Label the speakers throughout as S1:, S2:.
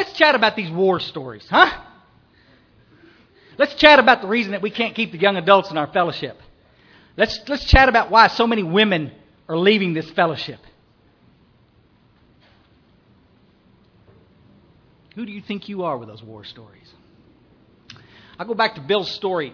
S1: Let's chat about these war stories, huh? Let's chat about the reason that we can't keep the young adults in our fellowship. Let's chat about why so many women are leaving this fellowship. Who do you think you are with those war stories? I'll go back to Bill's story.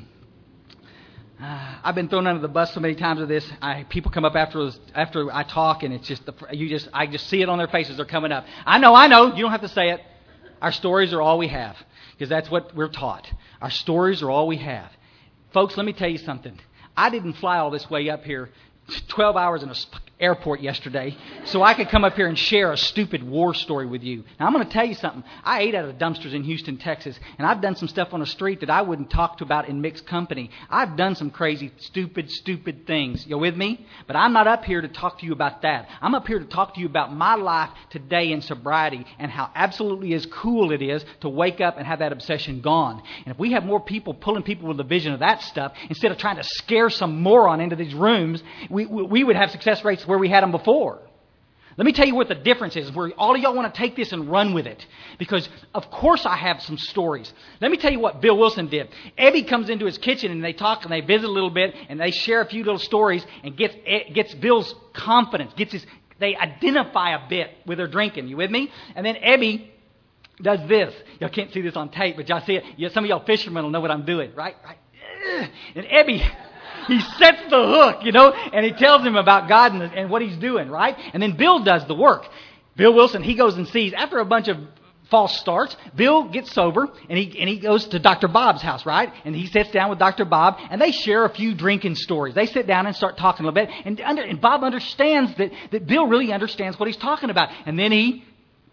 S1: I've been thrown under the bus so many times with this. People come up after I talk, and it's just I just see it on their faces. They're coming up. I know. You don't have to say it. Our stories are all we have, because that's what we're taught. Our stories are all we have. Folks, let me tell you something. I didn't fly all this way up here, 12 hours in an airport yesterday, so I could come up here and share a stupid war story with you. Now, I'm going to tell you something. I ate out of the dumpsters in Houston, Texas, and I've done some stuff on the street that I wouldn't talk about in mixed company. I've done some crazy, stupid things. You with me? But I'm not up here to talk to you about that. I'm up here to talk to you about my life today in sobriety and how absolutely as cool it is to wake up and have that obsession gone. And if we have more people pulling people with the vision of that stuff, instead of trying to scare some moron into these rooms, we would have success rates where we had them before. Let me tell you what the difference is, where all of y'all want to take this and run with it. Because, of course, I have some stories. Let me tell you what Bill Wilson did. Ebby comes into his kitchen, and they talk, and they visit a little bit, and they share a few little stories, and gets Bill's confidence, they identify a bit with their drinking. You with me? And then Ebby does this. Y'all can't see this on tape, but y'all see it. Some of y'all fishermen will know what I'm doing, right? And Ebby... he sets the hook, and he tells him about God and what he's doing, right? And then Bill does the work. Bill Wilson, he goes and sees, after a bunch of false starts, Bill gets sober, and he goes to Dr. Bob's house, right? And he sits down with Dr. Bob, and they share a few drinking stories. They sit down and start talking a little bit, and Bob understands that Bill really understands what he's talking about. And then he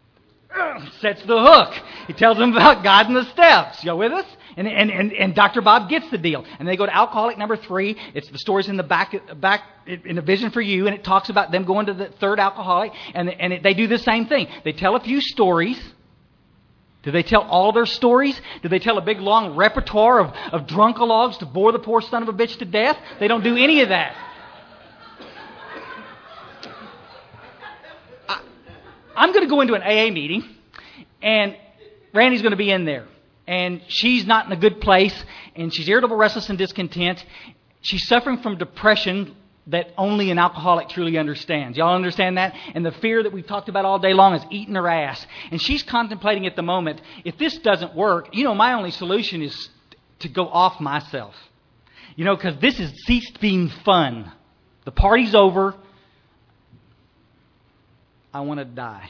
S1: sets the hook. He tells him about God and the steps. Y'all with us? And Dr. Bob gets the deal. And they go to alcoholic number 3. It's the stories in the back in the Vision for You, and it talks about them going to the third alcoholic. And they do the same thing. They tell a few stories. Do they tell all their stories? Do they tell a big long repertoire of drunkalogs to bore the poor son of a bitch to death? They don't do any of that. I'm going to go into an AA meeting, and Randy's going to be in there. And she's not in a good place, and she's irritable, restless, and discontent. She's suffering from depression that only an alcoholic truly understands. Y'all understand that? And the fear that we've talked about all day long is eating her ass. And she's contemplating at the moment, if this doesn't work, my only solution is to go off myself. Because this has ceased being fun. The party's over. I want to die.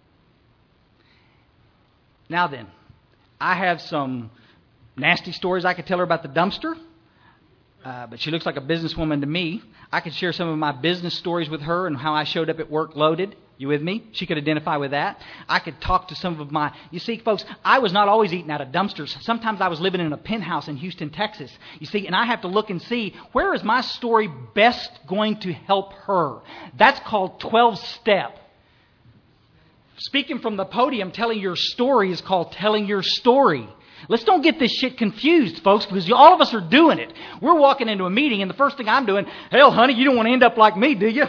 S1: Now then, I have some nasty stories I could tell her about the dumpster, but she looks like a businesswoman to me. I could share some of my business stories with her and how I showed up at work loaded. You with me? She could identify with that. I could talk to some of my... You see, folks, I was not always eating out of dumpsters. Sometimes I was living in a penthouse in Houston, Texas. You see, and I have to look and see, where is my story best going to help her? That's called 12-step. Speaking from the podium, telling your story is called telling your story. Let's don't get this shit confused, folks, because all of us are doing it. We're walking into a meeting, and the first thing I'm doing, hell, honey, you don't want to end up like me, do you?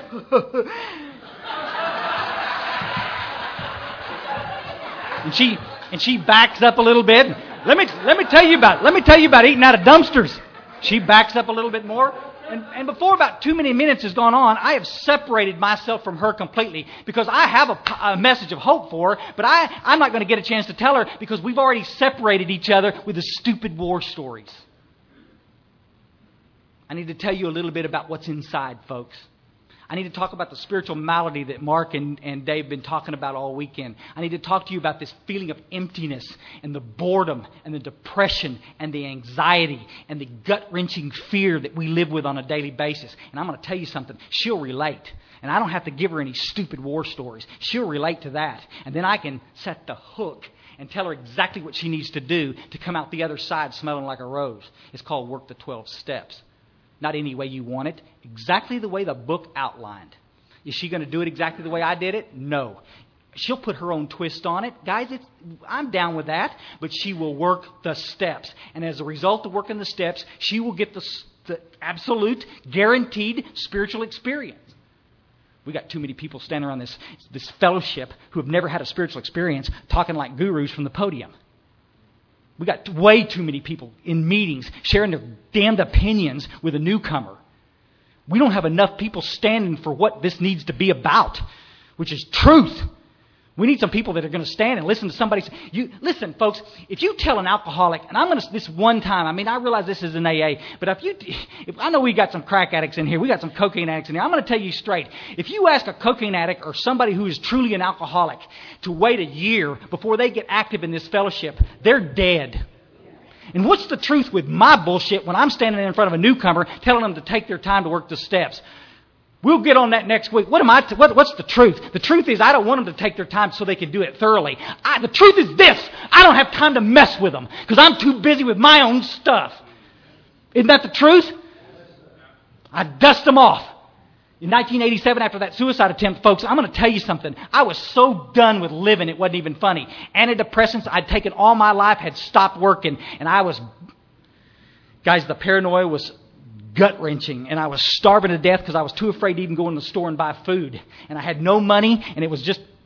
S1: and she backs up a little bit. Let me tell you about eating out of dumpsters. She backs up a little bit more. And before about 2 minutes has gone on, I have separated myself from her completely because I have a message of hope for her, but I'm not going to get a chance to tell her because we've already separated each other with the stupid war stories. I need to tell you a little bit about what's inside, folks. I need to talk about the spiritual malady that Mark and Dave have been talking about all weekend. I need to talk to you about this feeling of emptiness and the boredom and the depression and the anxiety and the gut-wrenching fear that we live with on a daily basis. And I'm going to tell you something. She'll relate. And I don't have to give her any stupid war stories. She'll relate to that. And then I can set the hook and tell her exactly what she needs to do to come out the other side smelling like a rose. It's called Work the 12 Steps. Not any way you want it. Exactly the way the book outlined. Is she going to do it exactly the way I did it? No. She'll put her own twist on it. Guys, I'm down with that. But she will work the steps. And as a result of working the steps, she will get the absolute, guaranteed spiritual experience. We got too many people standing around this fellowship who have never had a spiritual experience talking like gurus from the podium. We got way too many people in meetings sharing their damned opinions with a newcomer. We don't have enough people standing for what this needs to be about, which is truth. We need some people that are going to stand and listen to somebody. Listen, folks, if you tell an alcoholic, and I'm going to, this one time, I realize this is an AA, but if I know we got some crack addicts in here, we got some cocaine addicts in here, I'm going to tell you straight. If you ask a cocaine addict or somebody who is truly an alcoholic to wait a year before they get active in this fellowship, they're dead. And what's the truth with my bullshit when I'm standing in front of a newcomer telling them to take their time to work the steps? We'll get on that next week. What's the truth? The truth is I don't want them to take their time so they can do it thoroughly. The truth is this. I don't have time to mess with them because I'm too busy with my own stuff. Isn't that the truth? I dust them off. In 1987, after that suicide attempt, folks, I'm going to tell you something. I was so done with living, it wasn't even funny. Antidepressants I'd taken all my life had stopped working. And guys, the paranoia was gut-wrenching, and I was starving to death because I was too afraid to even go in the store and buy food. And I had no money, and it was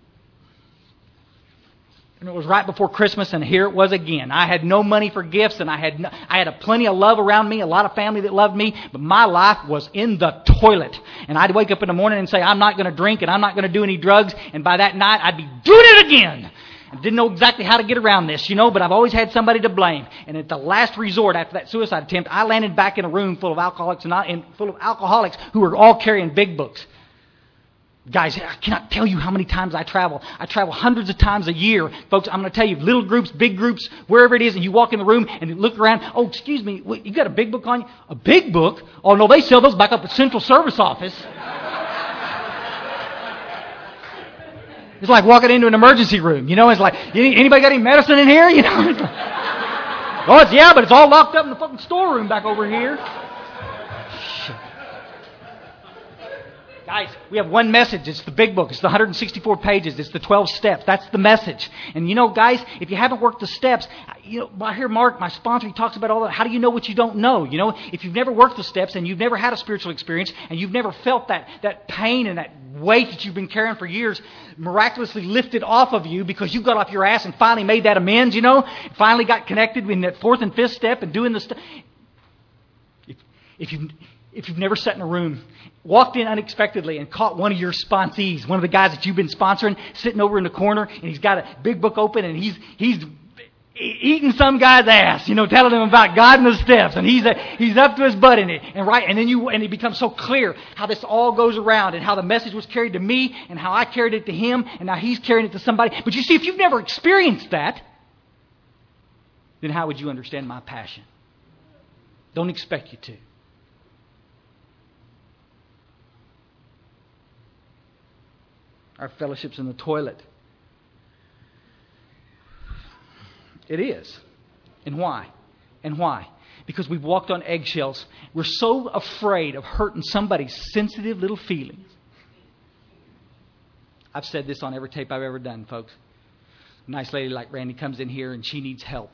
S1: right before Christmas, and here it was again. I had no money for gifts, and I had plenty of love around me, a lot of family that loved me, but my life was in the toilet. And I'd wake up in the morning and say, I'm not going to drink, and I'm not going to do any drugs, and by that night, I'd be doing it again. I didn't know exactly how to get around this, but I've always had somebody to blame. And at the last resort, after that suicide attempt, I landed back in a room full of alcoholics who were all carrying big books. Guys, I cannot tell you how many times I travel. I travel hundreds of times a year. Folks, I'm going to tell you, little groups, big groups, wherever it is, and you walk in the room and you look around. Oh, excuse me, you got a big book on you? A big book? Oh, no, they sell those back up at Central Service Office. It's like walking into an emergency room. It's like, anybody got any medicine in here? But it's all locked up in the fucking storeroom back over here. Shit. Guys, we have one message. It's the big book. It's the 164 pages. It's the 12 steps. That's the message. And guys, if you haven't worked the steps, I hear Mark, my sponsor, he talks about all that. How do you know what you don't know? If you've never worked the steps and you've never had a spiritual experience and you've never felt that pain and that weight that you've been carrying for years miraculously lifted off of you because you got off your ass and finally made that amends, finally got connected in that fourth and fifth step and doing the stuff. If you've never sat in a room, walked in unexpectedly and caught one of your sponsees, one of the guys that you've been sponsoring, sitting over in the corner, and he's got a big book open, and he's eating some guy's ass, telling him about God and the steps, and he's up to his butt in it, and then it becomes so clear how this all goes around, and how the message was carried to me, and how I carried it to him, and now he's carrying it to somebody. But you see, if you've never experienced that, then how would you understand my passion? Don't expect you to. Our fellowship's in the toilet. It is. And why? Because we've walked on eggshells. We're so afraid of hurting somebody's sensitive little feelings. I've said this on every tape I've ever done, folks. A nice lady like Randy comes in here and she needs help.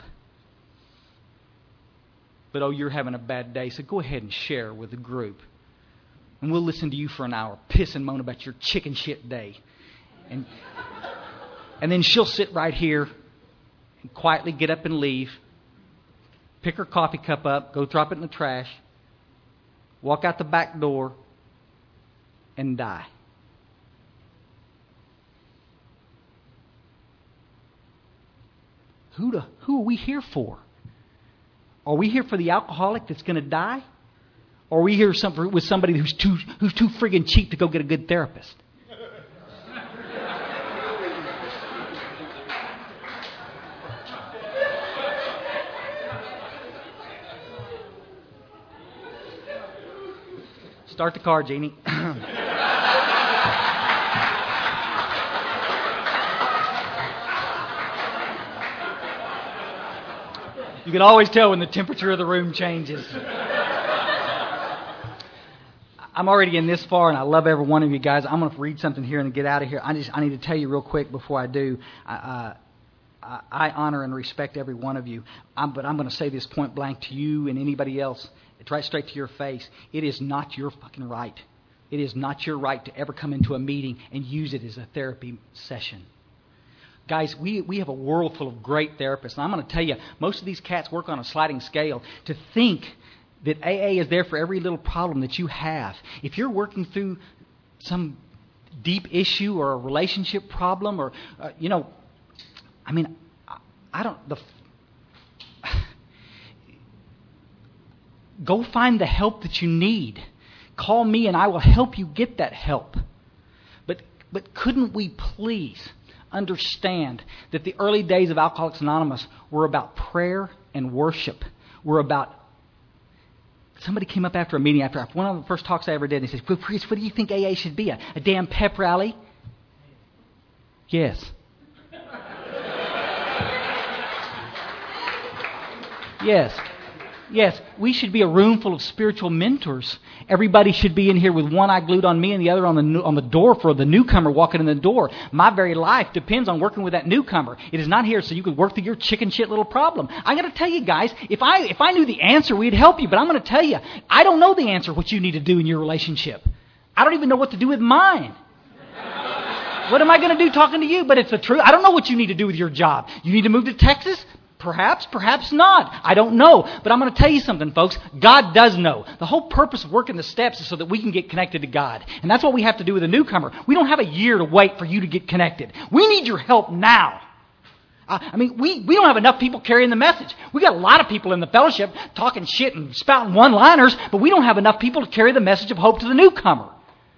S1: But you're having a bad day, so go ahead and share with the group. And we'll listen to you for an hour, piss and moan about your chicken shit day. And then she'll sit right here and quietly get up and leave, pick her coffee cup up, go drop it in the trash, walk out the back door, and die. Who are we here for? Are we here for the alcoholic that's going to die? Or are we here with somebody who's too friggin' cheap to go get a good therapist? Start the car, Jeannie. You can always tell when the temperature of the room changes. I'm already in this far, and I love every one of you guys. I'm going to read something here and get out of here. I need to tell you real quick before I do. I honor and respect every one of you. But I'm going to say this point blank to you and anybody else. It's right straight to your face. It is not your fucking right It is not your right to ever come into a meeting and use it as a therapy session. Guys, we have a world full of great therapists. And I'm going to tell you, most of these cats work on a sliding scale. To think that AA is there for every little problem that you have. If you're working through some deep issue or a relationship problem or, go find the help that you need. Call me and I will help you get that help. But couldn't we please understand that the early days of Alcoholics Anonymous were about prayer and worship? Were about... Somebody came up after a meeting, after one of the first talks I ever did, and he said, "Well, Priest, what do you think AA should be? A damn pep rally?" Yes. Yes, we should be a room full of spiritual mentors. Everybody should be in here with one eye glued on me and the other on the door for the newcomer walking in the door. My very life depends on working with that newcomer. It is not here so you could work through your chicken shit little problem. I'm going to tell you guys, if I knew the answer, we'd help you. But I'm going to tell you, I don't know the answer what you need to do in your relationship. I don't even know what to do with mine. What am I going to do talking to you? But it's the truth. I don't know what you need to do with your job. You need to move to Texas? Perhaps not. I don't know. But I'm going to tell you something, folks. God does know. The whole purpose of working the steps is so that we can get connected to God. And that's what we have to do with a newcomer. We don't have a year to wait for you to get connected. We need your help now. We don't have enough people carrying the message. We got a lot of people in the fellowship talking shit and spouting one-liners, but we don't have enough people to carry the message of hope to the newcomer.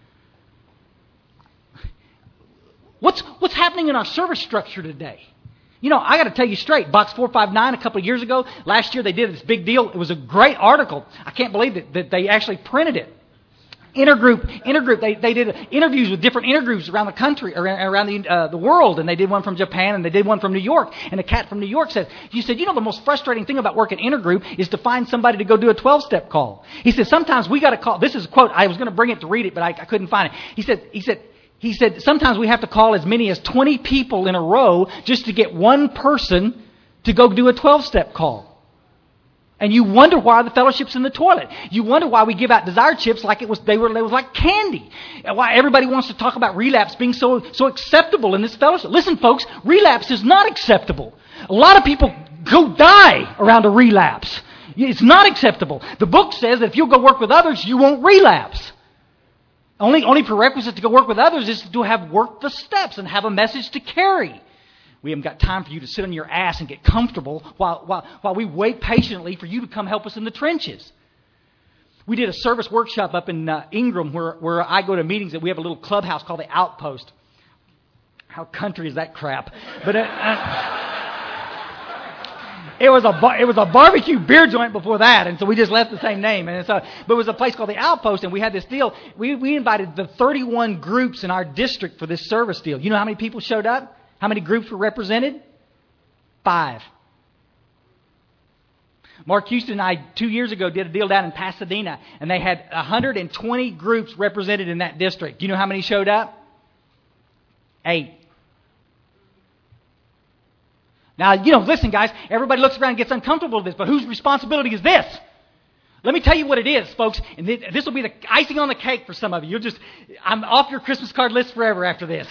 S1: What's happening in our service structure today? I got to tell you straight, Box 459 a couple of years ago, last year they did this big deal. It was a great article. I can't believe that they actually printed it. Intergroup, they did interviews with different intergroups around the country, around the world, and they did one from Japan and they did one from New York. And the cat from New York said, the most frustrating thing about working intergroup is to find somebody to go do a 12-step call. He said, sometimes we got to call, this is a quote, I was going to bring it to read it, but I couldn't find it. He said, sometimes we have to call as many as 20 people in a row just to get one person to go do a 12-step call. And you wonder why the fellowship's in the toilet. You wonder why we give out desire chips like it was like candy. And why everybody wants to talk about relapse being so acceptable in this fellowship. Listen, folks, relapse is not acceptable. A lot of people go die around a relapse. It's not acceptable. The book says that if you'll go work with others, you won't relapse. Only prerequisite to go work with others is to have worked the steps and have a message to carry. We haven't got time for you to sit on your ass and get comfortable while we wait patiently for you to come help us in the trenches. We did a service workshop up in Ingram where I go to meetings, and we have a little clubhouse called the Outpost. How country is that crap? But it was a barbecue beer joint before that, and so we just left the same name. But it was a place called the Outpost, and we had this deal. We invited the 31 groups in our district for this service deal. You know how many people showed up? How many groups were represented? 5. Mark Houston and I 2 years ago did a deal down in Pasadena, and they had 120 groups represented in that district. You know how many showed up? 8. Now, listen, guys, everybody looks around and gets uncomfortable with this, but whose responsibility is this? Let me tell you what it is, folks, and this will be the icing on the cake for some of you. I'm off your Christmas card list forever after this.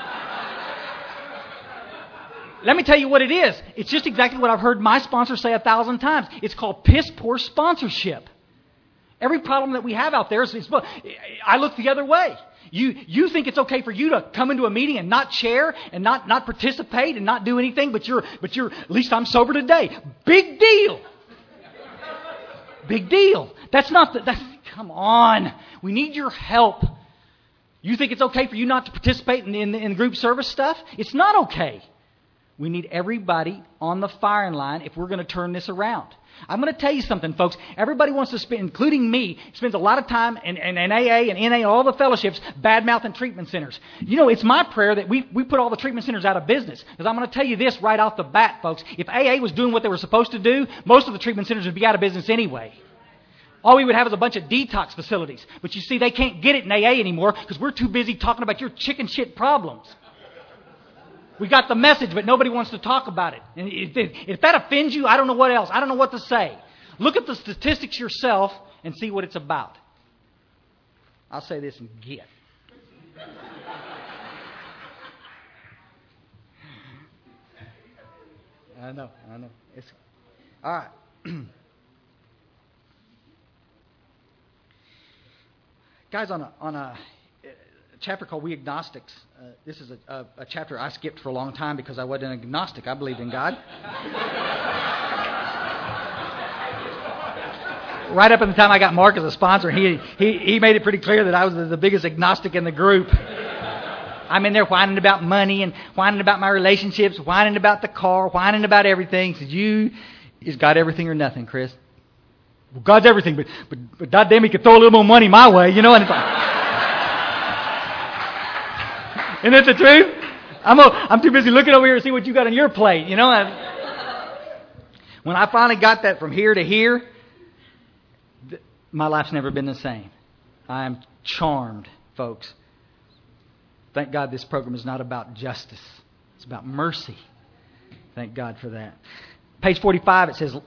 S1: Let me tell you what it is. It's just exactly what I've heard my sponsor say 1,000 times. It's called piss poor sponsorship. Every problem that we have out there is I look the other way. You think it's okay for you to come into a meeting and not share and not participate and not do anything, but you're at least I'm sober today. Big deal. Big deal. Come on. We need your help. You think it's okay for you not to participate in group service stuff? It's not okay. We need everybody on the firing line if we're going to turn this around. I'm going to tell you something, folks. Everybody wants to spend, including me, spends a lot of time in AA and NA, all the fellowships, bad-mouthing treatment centers. It's my prayer that we put all the treatment centers out of business. Because I'm going to tell you this right off the bat, folks. If AA was doing what they were supposed to do, most of the treatment centers would be out of business anyway. All we would have is a bunch of detox facilities. But you see, they can't get it in AA anymore because we're too busy talking about your chicken shit problems. We got the message, but nobody wants to talk about it. And if that offends you, I don't know what else. I don't know what to say. Look at the statistics yourself and see what it's about. I'll say this and get. I know. It's all right. Guys, on a chapter called We Agnostics, this is a chapter I skipped for a long time because I wasn't an agnostic. I believed in God. Right up at the time I got Mark as a sponsor, he made it pretty clear that I was the biggest agnostic in the group. I'm in there whining about money and whining about my relationships, whining about the car, whining about everything. He said, is God everything or nothing, Chris? Well, God's everything, but goddamn, He could throw a little more money my way, and it's like, isn't that the truth? I'm too busy looking over here to see what you got on your plate, When I finally got that from here to here, my life's never been the same. I am charmed, folks. Thank God this program is not about justice. It's about mercy. Thank God for that. Page 45, it says,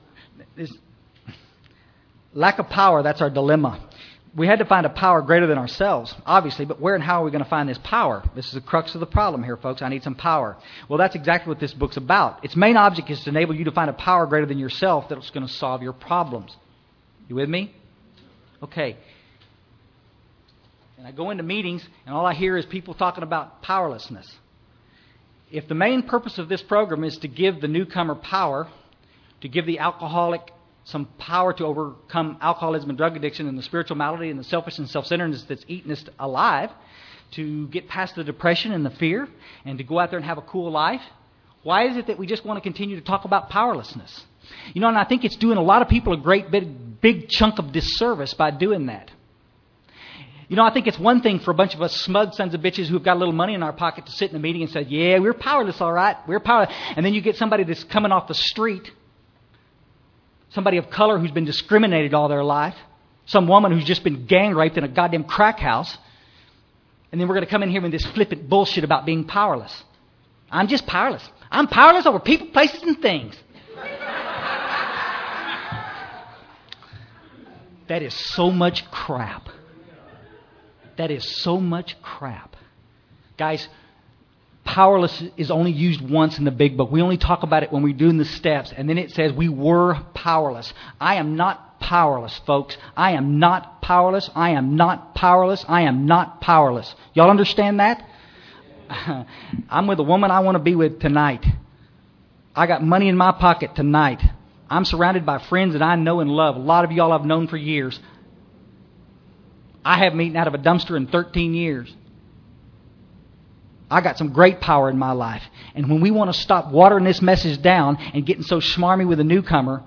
S1: lack of power, that's our dilemma. We had to find a power greater than ourselves, obviously, but where and how are we going to find this power? This is the crux of the problem here, folks. I need some power. Well, that's exactly what this book's about. Its main object is to enable you to find a power greater than yourself that's going to solve your problems. You with me? Okay. And I go into meetings, and all I hear is people talking about powerlessness. If the main purpose of this program is to give the newcomer power, to give the alcoholic some power to overcome alcoholism and drug addiction and the spiritual malady and the selfish and self-centeredness that's eaten us alive, to get past the depression and the fear, and to go out there and have a cool life, why is it that we just want to continue to talk about powerlessness? And I think it's doing a lot of people a great big chunk of disservice by doing that. I think it's one thing for a bunch of us smug sons of bitches who've got a little money in our pocket to sit in a meeting and say, yeah, we're powerless, all right. We're powerless. And then you get somebody that's coming off the street, somebody of color who's been discriminated all their life, some woman who's just been gang raped in a goddamn crack house, and then we're going to come in here with this flippant bullshit about being powerless. I'm just powerless. I'm powerless over people, places, and things. That is so much crap. That is so much crap. Guys, powerless is only used once in the big book. We only talk about it when we're doing the steps. And then it says we were powerless. I am not powerless, folks. I am not powerless. I am not powerless. I am not powerless. Y'all understand that? I'm with a woman I want to be with tonight. I got money in my pocket tonight. I'm surrounded by friends that I know and love. A lot of y'all I've known for years. I haven't eaten out of a dumpster in 13 years. I got some great power in my life. And when we want to stop watering this message down and getting so schmarmy with a newcomer,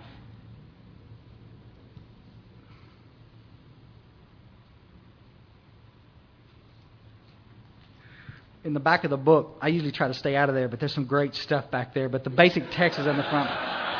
S1: in the back of the book, I usually try to stay out of there, but there's some great stuff back there. But the basic text is in the front.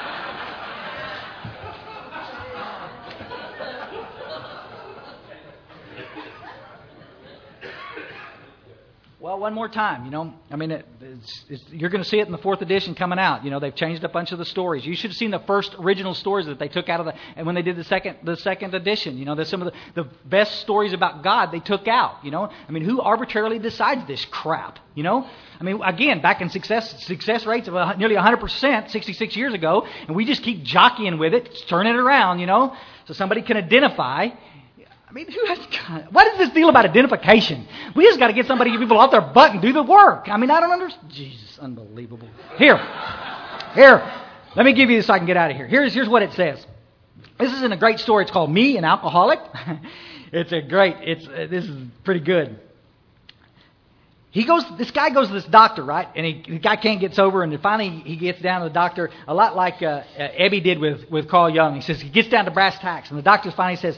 S1: Well, one more time, you're going to see it in the 4th edition coming out. They've changed a bunch of the stories. You should have seen the first original stories that they took out of and when they did the second edition. There's some of the best stories about God they took out. Who arbitrarily decides this crap? Again, back in success rates of nearly 100%, 66 years ago, and we just keep jockeying with it, turning it around. So somebody can identify. What is this deal about identification? We just got to get somebody, people off their butt and do the work. I don't understand. Jesus, unbelievable. Here. Let me give you this so I can get out of here. Here's what it says. This is in a great story. It's called Me, an Alcoholic. This is pretty good. This guy goes to this doctor, right? And the guy can't get sober, and then finally he gets down to the doctor, a lot like Ebby did with Carl Jung. He says he gets down to brass tacks, and the doctor finally says,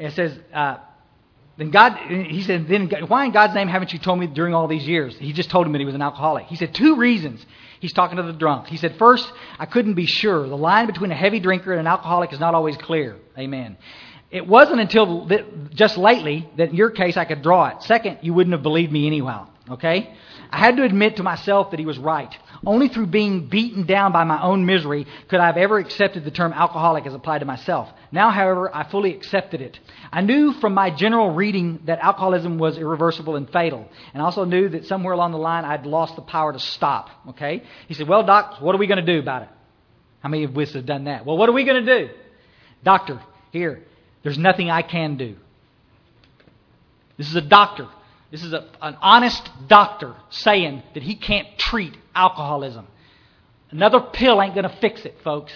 S1: then why in God's name haven't you told me during all these years? He just told him that he was an alcoholic. He said 2 reasons. He's talking to the drunk. He said, first, I couldn't be sure. The line between a heavy drinker and an alcoholic is not always clear. Amen. It wasn't until just lately that in your case I could draw it. Second, you wouldn't have believed me anyhow. Okay? I had to admit to myself that he was right. Only through being beaten down by my own misery could I have ever accepted the term alcoholic as applied to myself. Now, however, I fully accepted it. I knew from my general reading that alcoholism was irreversible and fatal. And I also knew that somewhere along the line I'd lost the power to stop. Okay? He said, well, Doc, what are we going to do about it? How many of us have done that? Well, what are we going to do? Doctor, here, there's nothing I can do. This is a doctor. This is an honest doctor saying that he can't treat alcoholism. Another pill ain't going to fix it, folks.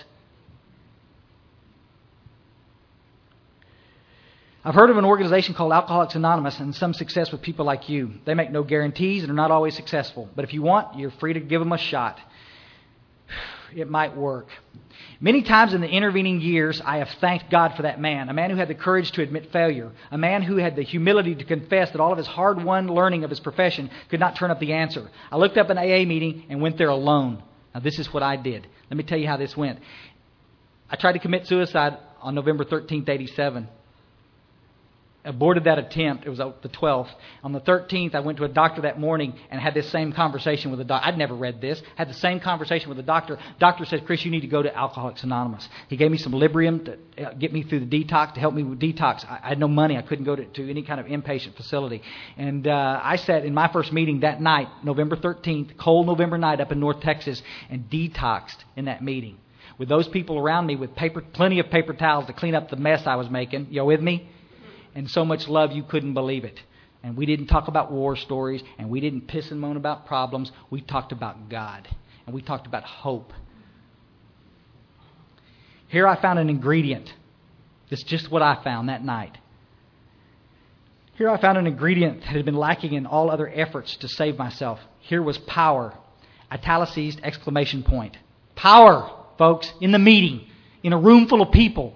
S1: I've heard of an organization called Alcoholics Anonymous and some success with people like you. They make no guarantees and are not always successful. But if you want, you're free to give them a shot. It might work. Many times in the intervening years, I have thanked God for that man, a man who had the courage to admit failure, a man who had the humility to confess that all of his hard-won learning of his profession could not turn up the answer. I looked up an AA meeting and went there alone. Now, this is what I did. Let me tell you how this went. I tried to commit suicide on November 13th, 87. Aborted that attempt. It was the 12th. On the 13th, I went to a doctor that morning and had this same conversation with a doctor. I'd never read this. Had the same conversation with the doctor. Doctor said, Chris, you need to go to Alcoholics Anonymous. He gave me some Librium to get me through the detox, to help me with detox. I had no money. I couldn't go to any kind of inpatient facility. And I sat in my first meeting that night, November 13th, cold November night up in North Texas, and detoxed in that meeting. With those people around me with plenty of paper towels to clean up the mess I was making. You with me? And so much love you couldn't believe it. And we didn't talk about war stories, and we didn't piss and moan about problems. We talked about God, and we talked about hope. Here I found an ingredient. It's just what I found that night. Here I found an ingredient that had been lacking in all other efforts to save myself. Here was power. Italicized exclamation point. Power, folks, in the meeting, in a room full of people.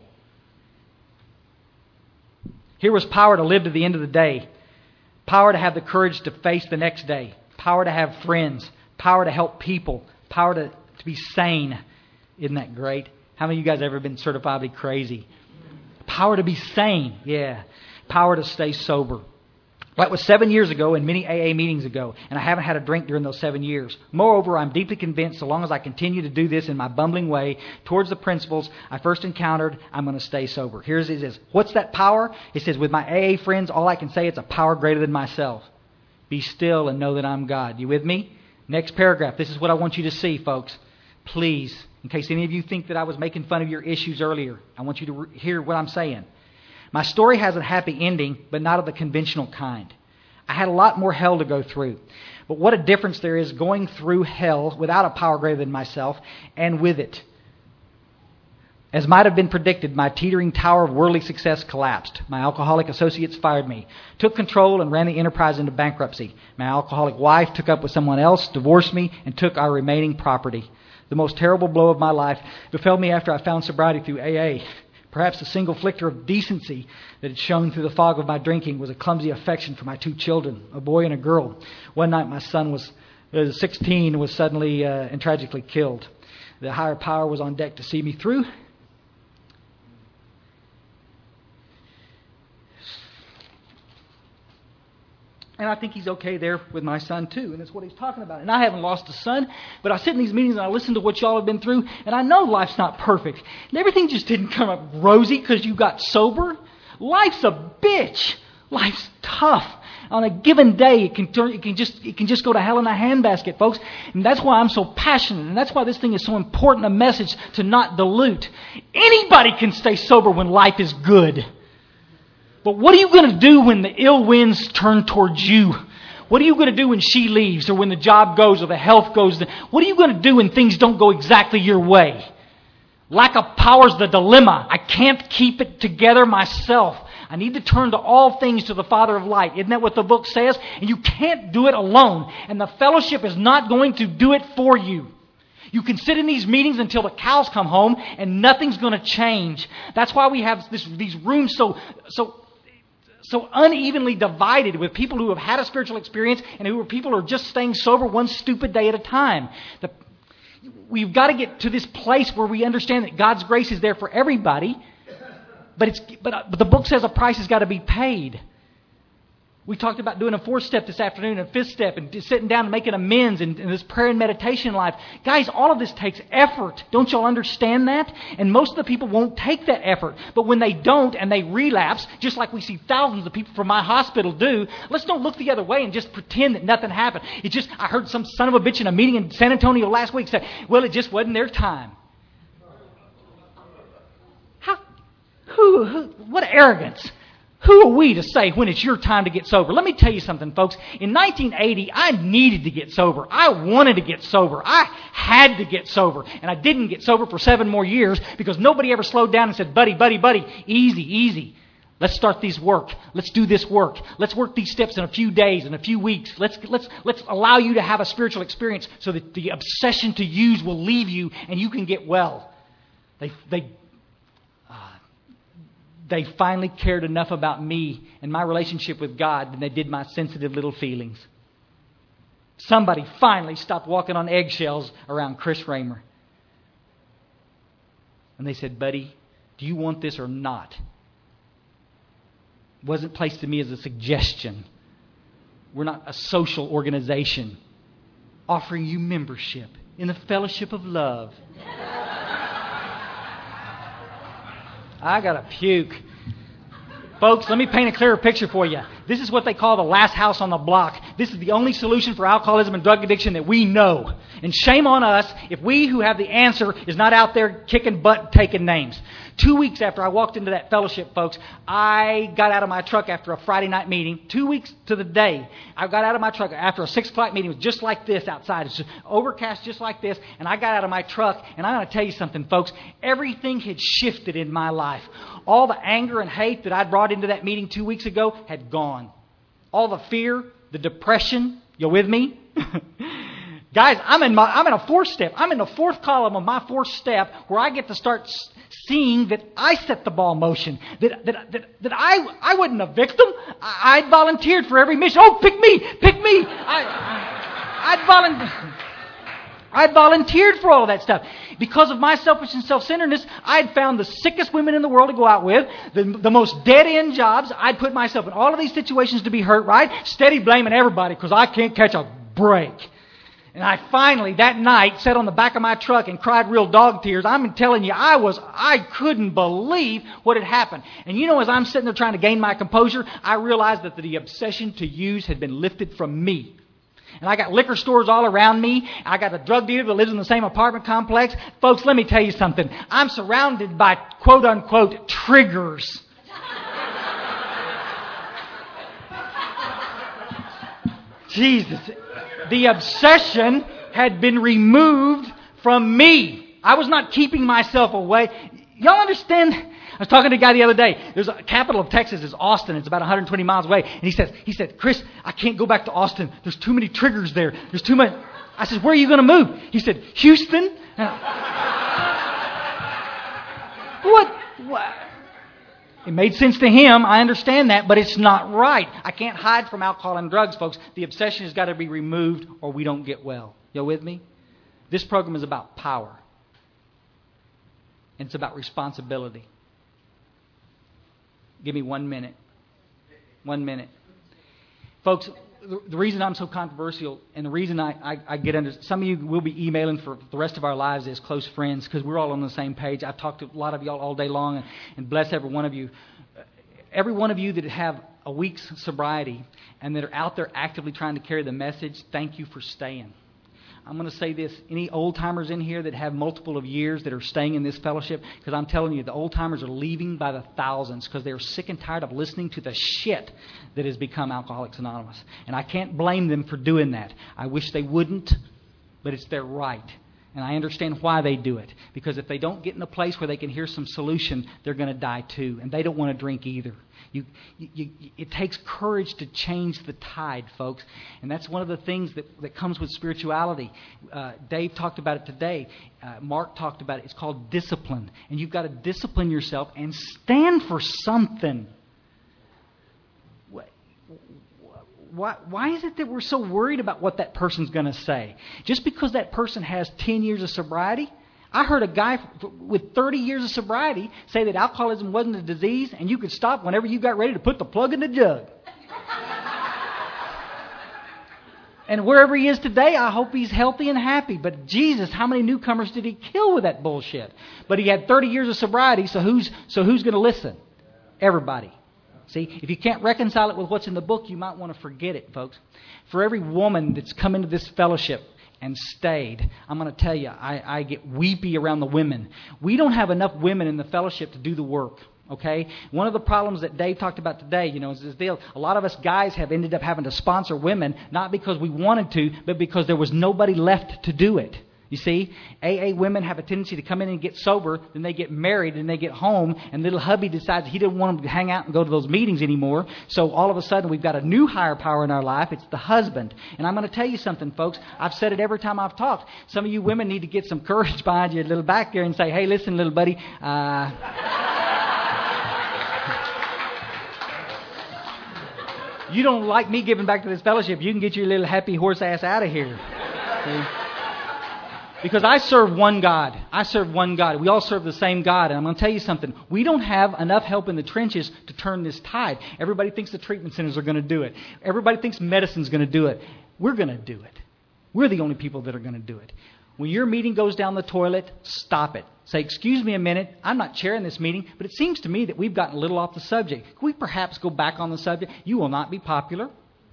S1: Here was power to live to the end of the day. Power to have the courage to face the next day. Power to have friends. Power to help people. Power to be sane. Isn't that great? How many of you guys have ever been certifiably crazy? Power to be sane. Yeah. Power to stay sober. That was 7 years ago and many AA meetings ago, and I haven't had a drink during those 7 years. Moreover, I'm deeply convinced so long as I continue to do this in my bumbling way towards the principles I first encountered, I'm going to stay sober. Here's it says. What's that power? It says, with my AA friends, all I can say, it's a power greater than myself. Be still and know that I'm God. You with me? Next paragraph. This is what I want you to see, folks. Please, in case any of you think that I was making fun of your issues earlier, I want you to hear what I'm saying. My story has a happy ending, but not of the conventional kind. I had a lot more hell to go through. But what a difference there is going through hell without a power greater than myself and with it. As might have been predicted, my teetering tower of worldly success collapsed. My alcoholic associates fired me, took control and ran the enterprise into bankruptcy. My alcoholic wife took up with someone else, divorced me, and took our remaining property. The most terrible blow of my life befell me after I found sobriety through AA. Perhaps the single flicker of decency that had shone through the fog of my drinking was a clumsy affection for my 2 children, a boy and a girl. One night my son was 16 and was suddenly and tragically killed. The higher power was on deck to see me through. And I think he's okay there with my son too. And that's what he's talking about. And I haven't lost a son, but I sit in these meetings and I listen to what y'all have been through. And I know life's not perfect. And everything just didn't come up rosy because you got sober. Life's a bitch. Life's tough. On a given day, it can just go to hell in a handbasket, folks. And that's why I'm so passionate. And that's why this thing is so important, a message to not dilute. Anybody can stay sober when life is good. But what are you going to do when the ill winds turn towards you? What are you going to do when she leaves or when the job goes or the health goes? What are you going to do when things don't go exactly your way? Lack of power is the dilemma. I can't keep it together myself. I need to turn to all things to the Father of light. Isn't that what the book says? And you can't do it alone. And the fellowship is not going to do it for you. You can sit in these meetings until the cows come home and nothing's going to change. That's why we have these rooms so unevenly divided with people who have had a spiritual experience and who are people who are just staying sober one stupid day at a time. We've got to get to this place where we understand that God's grace is there for everybody, but the book says a price has got to be paid. We talked about doing a 4th step this afternoon, a 5th step, and just sitting down and making amends in this prayer and meditation life. Guys, all of this takes effort. Don't y'all understand that? And most of the people won't take that effort. But when they don't and they relapse, just like we see thousands of people from my hospital do, let's don't look the other way and just pretend that nothing happened. It's just, I heard some son of a bitch in a meeting in San Antonio last week say, well, it just wasn't their time. What arrogance. Who are we to say when it's your time to get sober? Let me tell you something, folks. In 1980, I needed to get sober. I wanted to get sober. I had to get sober. And I didn't get sober for 7 more years because nobody ever slowed down and said, buddy, easy. Let's start these work. Let's do this work. Let's work these steps in a few days, in a few weeks. Let's allow you to have a spiritual experience so that the obsession to use will leave you and you can get well. They finally cared enough about me and my relationship with God than they did my sensitive little feelings. Somebody finally stopped walking on eggshells around Chris Raymer. And they said, buddy, do you want this or not? It wasn't placed to me as a suggestion. We're not a social organization offering you membership in the fellowship of love. I got to puke. Folks, let me paint a clearer picture for you. This is what they call the last house on the block. This is the only solution for alcoholism and drug addiction that we know. And shame on us if we who have the answer is not out there kicking butt, taking names. 2 weeks after I walked into that fellowship, folks, I got out of my truck after a Friday night meeting. 2 weeks to the day, I got out of my truck after a 6 o'clock meeting. It was just like this outside. It's just overcast just like this. And I got out of my truck, and I'm going to tell you something, folks. Everything had shifted in my life. All the anger and hate that I'd brought into that meeting 2 weeks ago had gone. All the fear, the depression, you with me? Guys, I'm in a 4th step. I'm in the 4th column of my 4th step where I get to start seeing that I set the ball in motion. That I wasn't a victim. I'd volunteered for every mission. Oh, pick me! I'd volunteered for all of that stuff. Because of my selfish and self-centeredness, I'd found the sickest women in the world to go out with, the most dead-end jobs. I'd put myself in all of these situations to be hurt, right? Steady blaming everybody because I can't catch a break. And I finally, that night, sat on the back of my truck and cried real dog tears. I'm telling you, I couldn't believe what had happened. And you know, as I'm sitting there trying to gain my composure, I realized that the obsession to use had been lifted from me. And I got liquor stores all around me. I got a drug dealer that lives in the same apartment complex. Folks, let me tell you something. I'm surrounded by quote-unquote triggers. Jesus. The obsession had been removed from me. I was not keeping myself away. Y'all understand? I was talking to a guy the other day. There's a capital of Texas is Austin. It's about 120 miles away. And he said, Chris, I can't go back to Austin. There's too many triggers there. There's too much. I said, where are you going to move? He said, Houston. What? It made sense to him. I understand that, but it's not right. I can't hide from alcohol and drugs, folks. The obsession has got to be removed or we don't get well. You with me? This program is about power. And it's about responsibility. Give me 1 minute. 1 minute. Folks, the reason I'm so controversial and the reason I get under... Some of you will be emailing for the rest of our lives as close friends because we're all on the same page. I've talked to a lot of y'all all day long and bless every one of you. Every one of you that have a week's sobriety and that are out there actively trying to carry the message, thank you for staying. I'm going to say this. Any old-timers in here that have multiple of years that are staying in this fellowship, because I'm telling you, the old-timers are leaving by the thousands because they're sick and tired of listening to the shit that has become Alcoholics Anonymous. And I can't blame them for doing that. I wish they wouldn't, but it's their right. And I understand why they do it. Because if they don't get in a place where they can hear some solution, they're going to die too. And they don't want to drink either. It takes courage to change the tide, folks. And that's one of the things that comes with spirituality. Dave talked about it today. Mark talked about it. It's called discipline. And you've got to discipline yourself and stand for something. Why is it that we're so worried about what that person's going to say? Just because that person has 10 years of sobriety? I heard a guy with 30 years of sobriety say that alcoholism wasn't a disease and you could stop whenever you got ready to put the plug in the jug. And wherever he is today, I hope he's healthy and happy. But Jesus, how many newcomers did he kill with that bullshit? But he had 30 years of sobriety, so who's going to listen? Everybody. See, if you can't reconcile it with what's in the book, you might want to forget it, folks. For every woman that's come into this fellowship and stayed, I'm going to tell you, I get weepy around the women. We don't have enough women in the fellowship to do the work. Okay? One of the problems that Dave talked about today, is this deal. A lot of us guys have ended up having to sponsor women, not because we wanted to, but because there was nobody left to do it. You see, AA women have a tendency to come in and get sober, then they get married, and they get home, and little hubby decides he didn't want them to hang out and go to those meetings anymore. So all of a sudden, we've got a new higher power in our life. It's the husband. And I'm going to tell you something, folks. I've said it every time I've talked. Some of you women need to get some courage behind your little back there and say, hey, listen, little buddy, you don't like me giving back to this fellowship. You can get your little happy horse ass out of here. See? Because I serve one God. I serve one God. We all serve the same God. And I'm going to tell you something. We don't have enough help in the trenches to turn this tide. Everybody thinks the treatment centers are going to do it. Everybody thinks medicine's going to do it. We're going to do it. We're the only people that are going to do it. When your meeting goes down the toilet, stop it. Say, excuse me a minute, I'm not chairing this meeting, but it seems to me that we've gotten a little off the subject. Can we perhaps go back on the subject? You will not be popular.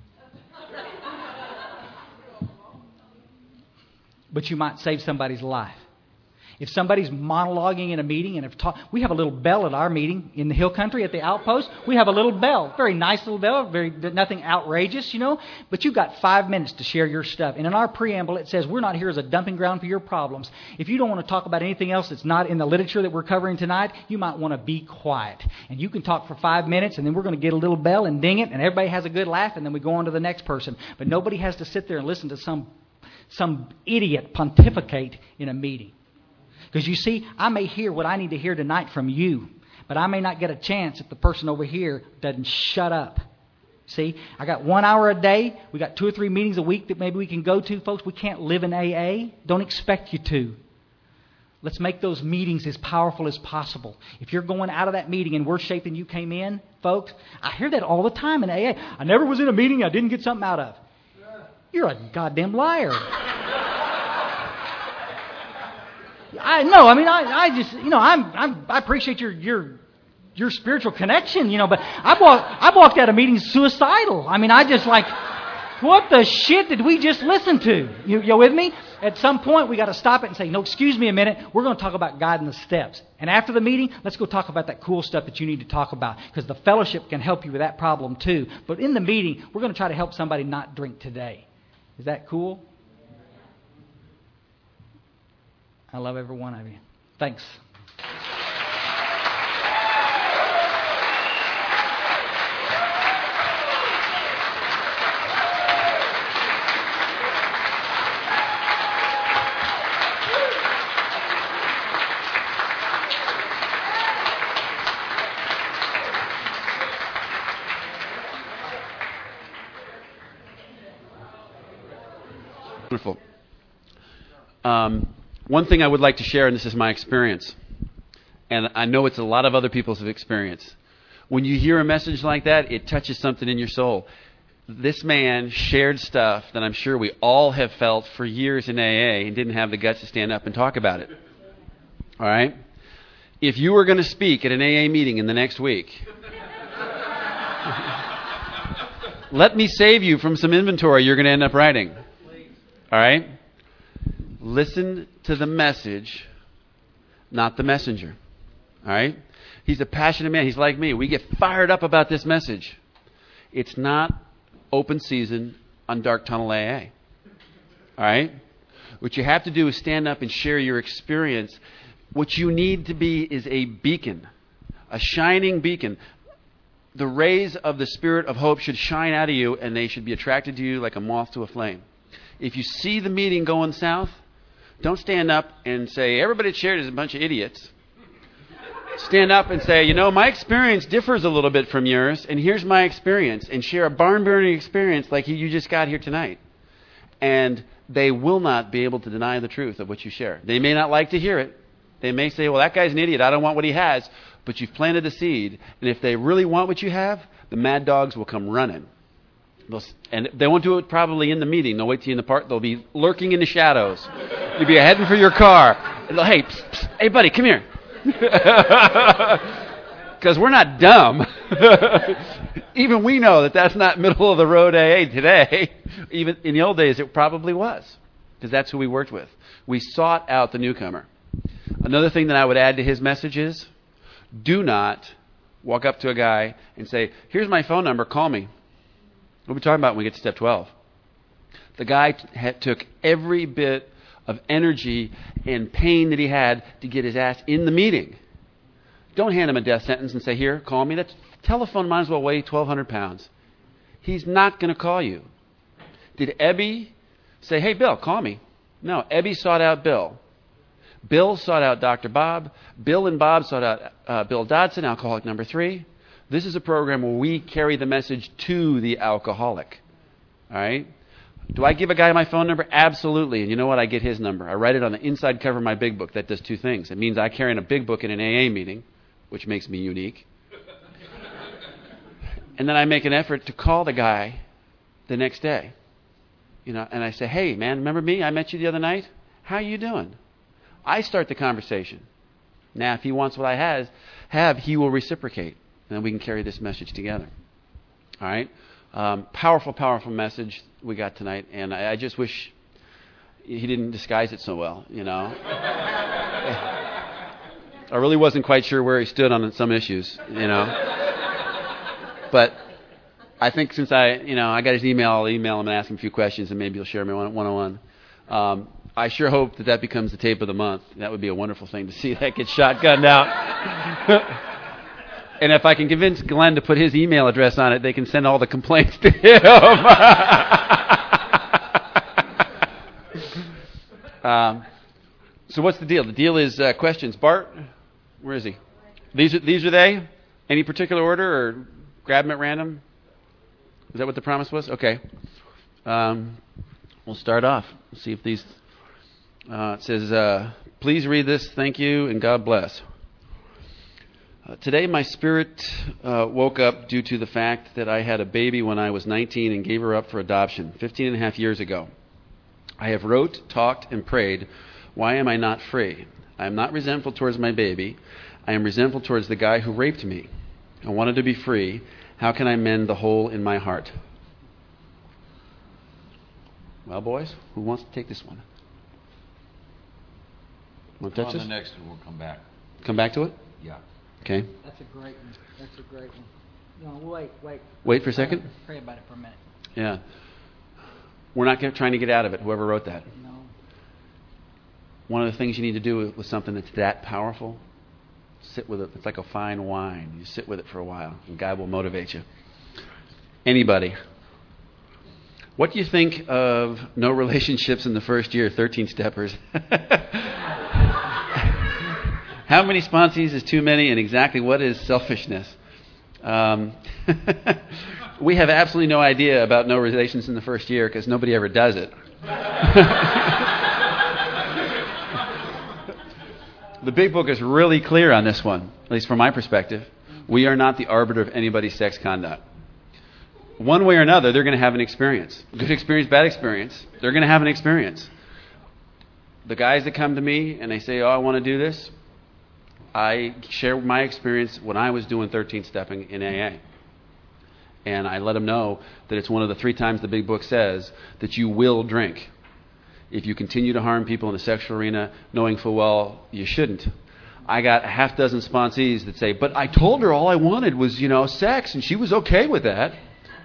S1: But you might save somebody's life. If somebody's monologuing in a meeting, and we have a little bell at our meeting in the Hill Country at the Outpost. We have a little bell, very nice little bell, nothing outrageous, But you've got 5 minutes to share your stuff. And in our preamble, it says we're not here as a dumping ground for your problems. If you don't want to talk about anything else that's not in the literature that we're covering tonight, you might want to be quiet. And you can talk for 5 minutes, and then we're going to get a little bell and ding it, and everybody has a good laugh, and then we go on to the next person. But nobody has to sit there and listen to some idiot pontificate in a meeting. Because you see, I may hear what I need to hear tonight from you, but I may not get a chance if the person over here doesn't shut up. See, I got 1 hour a day. We got 2 or 3 meetings a week that maybe we can go to. Folks, we can't live in AA. Don't expect you to. Let's make those meetings as powerful as possible. If you're going out of that meeting in worse shape than you came in, folks, I hear that all the time in AA. I never was in a meeting I didn't get something out of. You're a goddamn liar. I know. I mean, I just, I appreciate your spiritual connection, but I walked out of meetings suicidal. I mean, I just like, what the shit did we just listen to? You with me? At some point, we got to stop it and say, no, excuse me a minute. We're going to talk about God and the steps. And after the meeting, let's go talk about that cool stuff that you need to talk about, because the fellowship can help you with that problem too. But in the meeting, we're going to try to help somebody not drink today. Is that cool? I love every one of you. Thanks.
S2: Wonderful. One thing I would like to share, and this is my experience, and I know it's a lot of other people's experience. When you hear a message like that, it touches something in your soul. This man shared stuff that I'm sure we all have felt for years in AA and didn't have the guts to stand up and talk about it. All right? If you were going to speak at an AA meeting in the next week, let me save you from some inventory you're going to end up writing. All right? Listen to the message, not the messenger. All right? He's a passionate man. He's like me. We get fired up about this message. It's not open season on Dark Tunnel AA. All right? What you have to do is stand up and share your experience. What you need to be is a beacon, a shining beacon. The rays of the Spirit of hope should shine out of you, and they should be attracted to you like a moth to a flame. If you see the meeting going south, don't stand up and say, everybody that shared is a bunch of idiots. Stand up and say, my experience differs a little bit from yours, and here's my experience, and share a barn-burning experience like you just got here tonight. And they will not be able to deny the truth of what you share. They may not like to hear it. They may say, well, that guy's an idiot. I don't want what he has. But you've planted the seed, and if they really want what you have, the mad dogs will come running. And they won't do it probably in the meeting. They'll wait till you in the park. They'll be lurking in the shadows. You'll be heading for your car. And they'll, hey, psst, psst, hey, buddy, come here. Because we're not dumb. Even we know that that's not middle of the road AA today. Even in the old days, it probably was. Because that's who we worked with. We sought out the newcomer. Another thing that I would add to his message is, do not walk up to a guy and say, here's my phone number, call me. What are we talking about when we get to step 12? The guy took every bit of energy and pain that he had to get his ass in the meeting. Don't hand him a death sentence and say, here, call me. That telephone might as well weigh 1,200 pounds. He's not going to call you. Did Ebby say, hey, Bill, call me? No, Ebby sought out Bill. Bill sought out Dr. Bob. Bill and Bob sought out Bill Dodson, alcoholic number 3. This is a program where we carry the message to the alcoholic. All right? Do I give a guy my phone number? Absolutely. And you know what? I get his number. I write it on the inside cover of my big book. That does 2 things. It means I carry in a big book in an AA meeting, which makes me unique. And then I make an effort to call the guy the next day. And I say, hey, man, remember me? I met you the other night. How you doing? I start the conversation. Now, if he wants what I have, he will reciprocate. And then we can carry this message together. All right? Powerful, powerful message we got tonight. And I just wish he didn't disguise it so well, I really wasn't quite sure where he stood on some issues, But I think since I got his email, I'll email him and ask him a few questions, and maybe he'll share me one-on-one. I sure hope that becomes the tape of the month. That would be a wonderful thing to see that get shotgunned out. And if I can convince Glenn to put his email address on it, they can send all the complaints to him. So what's the deal? The deal is questions. Bart, where is he? These are they? Any particular order, or grab them at random? Is that what the promise was? Okay. We'll start off. Let's see if these... it says, please read this, thank you, and God bless. Today my spirit woke up due to the fact that I had a baby when I was 19 and gave her up for adoption 15 and a half years ago. I have wrote, talked, and prayed. Why am I not free? I am not resentful towards my baby. I am resentful towards the guy who raped me. I wanted to be free. How can I mend the hole in my heart? Well, boys, who wants to take this one? Want to touch this?
S3: On the next one, we'll come back.
S2: Come back to it?
S3: Yeah.
S2: Okay.
S1: That's a great one. That's a great one. No, wait.
S2: Wait for a second?
S1: Pray about it for a minute.
S2: Yeah. We're not trying to get out of it, whoever wrote that.
S1: No.
S2: One of the things you need to do with something that's that powerful, sit with it. It's like a fine wine. You sit with it for a while, and God will motivate you. Anybody? What do you think of no relationships in the first year, 13 steppers? How many sponsees is too many, and exactly what is selfishness? We have absolutely no idea about no relations in the first year because nobody ever does it. The big book is really clear on this one, at least from my perspective. We are not the arbiter of anybody's sex conduct. One way or another, they're going to have an experience. Good experience, bad experience. They're going to have an experience. The guys that come to me and they say, oh, I want to do this, I share my experience when I was doing 13 stepping in AA. And I let them know that it's one of the 3 times the big book says that you will drink. If you continue to harm people in the sexual arena, knowing full well you shouldn't. I got a half dozen sponsees that say, but I told her all I wanted was, sex, and she was okay with that.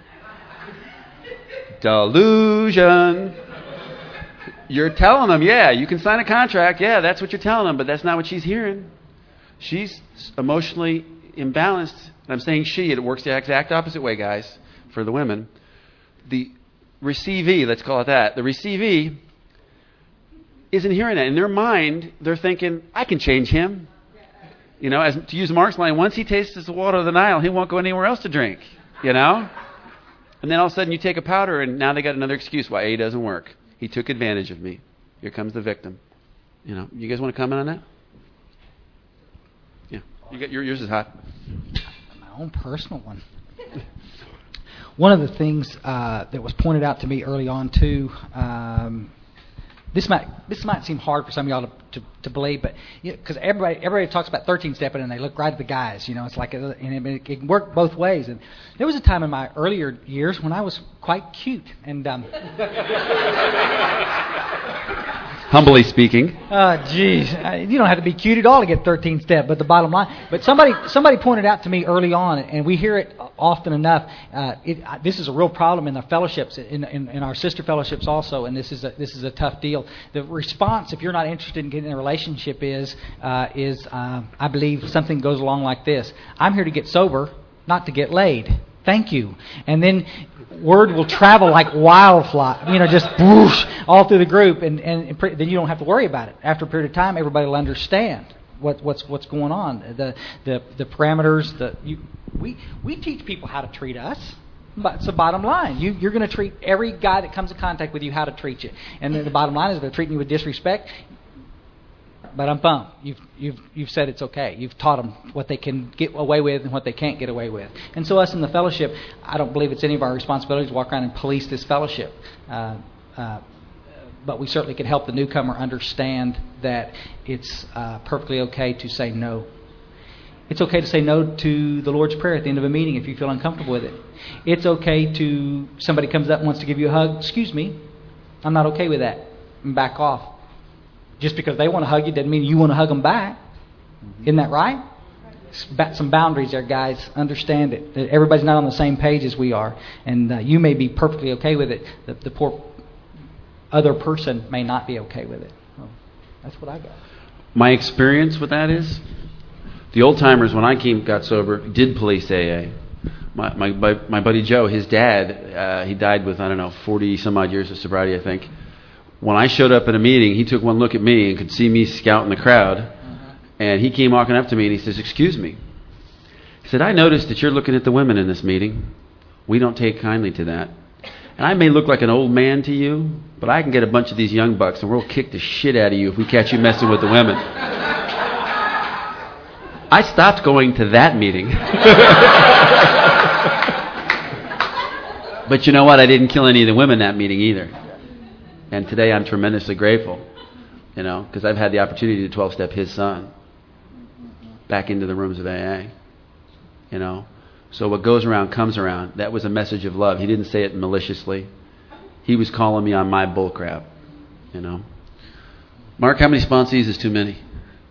S2: Delusion. You're telling them, yeah, you can sign a contract. Yeah, that's what you're telling them, but that's not what she's hearing. She's emotionally imbalanced. And I'm saying she. It works the exact opposite way, guys, for the women. The receivee, let's call it that, the receivee isn't hearing that. In their mind, they're thinking, I can change him. As to use Mark's line, once he tastes the water of the Nile, he won't go anywhere else to drink. And then all of a sudden you take a powder and now they got another excuse why A doesn't work. He took advantage of me. Here comes the victim. You guys want to comment on that? Yeah. Yours is hot.
S1: My own personal one. One of the things that was pointed out to me early on too, this might seem hard for some of y'all to believe, but because everybody talks about 13-stepping and they look right at the guys, it's like, and it can work both ways. And there was a time in my earlier years when I was quite cute, and
S2: humbly speaking.
S1: Geez, you don't have to be cute at all to get 13-step. But the bottom line, but somebody pointed out to me early on, and we hear it often enough. This is a real problem in the fellowships, in our sister fellowships also, and this is a tough deal. The response, if you're not interested in getting in a relationship, is I believe something goes along like this: I'm here to get sober, not to get laid. Thank you. And then word will travel like wildfire, just whoosh, all through the group, and then you don't have to worry about it. After a period of time, everybody will understand what's going on, the parameters. We teach people how to treat us. But it's the bottom line. You're going to treat every guy that comes in contact with you how to treat you. And then the bottom line is, if they're treating you with disrespect, but I'm bummed. You've said it's okay. You've taught them what they can get away with and what they can't get away with. And so us in the fellowship, I don't believe it's any of our responsibilities to walk around and police this fellowship. But we certainly can help the newcomer understand that it's perfectly okay to say no. It's okay to say no to the Lord's Prayer at the end of a meeting if you feel uncomfortable with it. It's okay to, somebody comes up and wants to give you a hug. Excuse me, I'm not okay with that. And back off. Just because they want to hug you doesn't mean you want to hug them back. Isn't that right? Some boundaries there, guys. Understand it. Everybody's not on the same page as we are. And you may be perfectly okay with it. The poor other person may not be okay with it. Well, that's what I got.
S2: My experience with that is, the old timers, when I got sober, did police AA. My buddy Joe, his dad, he died with, 40 some odd years of sobriety, I think. When I showed up at a meeting, he took one look at me and could see me scouting the crowd. And he came walking up to me and he says, "Excuse me." He said, "I noticed that you're looking at the women in this meeting. We don't take kindly to that. And I may look like an old man to you, but I can get a bunch of these young bucks and we'll kick the shit out of you if we catch you messing with the women." I stopped going to that meeting. But you know what? I didn't kill any of the women that meeting either. And today I'm tremendously grateful, because I've had the opportunity to 12-step his son back into the rooms of AA. So what goes around comes around. That was a message of love. He didn't say it maliciously. He was calling me on my bullcrap. Mark, how many sponsees is too many?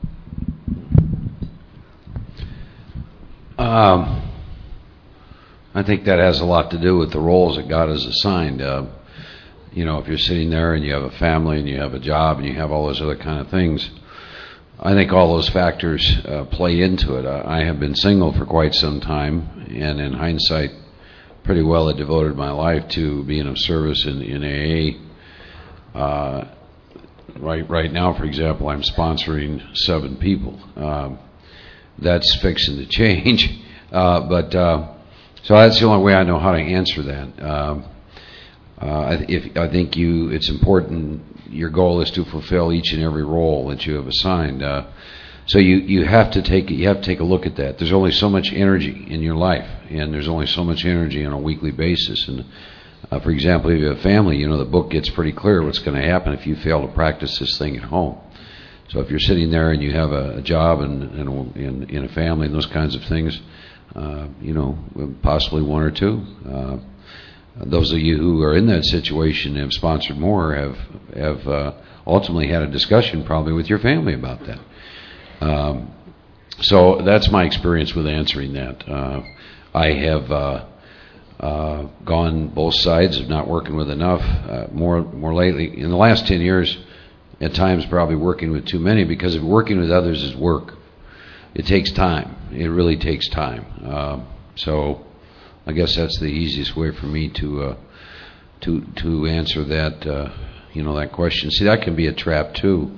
S3: I think that has a lot to do with the roles that God has assigned. If you're sitting there and you have a family and you have a job and you have all those other kind of things, I think all those factors play into it. I have been single for quite some time, and in hindsight, pretty well I devoted my life to being of service in AA. Right now, for example, I'm sponsoring 7 people. That's fixing to change. So that's the only way I know how to answer that. I think it's important. Your goal is to fulfill each and every role that you have assigned. So you have to take a look at that. There's only so much energy in your life, and there's only so much energy on a weekly basis. And for example, if you have a family, the book gets pretty clear what's going to happen if you fail to practice this thing at home. So if you're sitting there and you have a job and in a family and those kinds of things, possibly 1 or 2. Those of you who are in that situation and have sponsored more have ultimately had a discussion probably with your family about that. So that's my experience with answering that. I have gone both sides of not working with enough. More lately, in the last 10 years, at times probably working with too many, because if working with others is work, it takes time. It really takes time. So I guess that's the easiest way for me to answer that that question. See, that can be a trap too.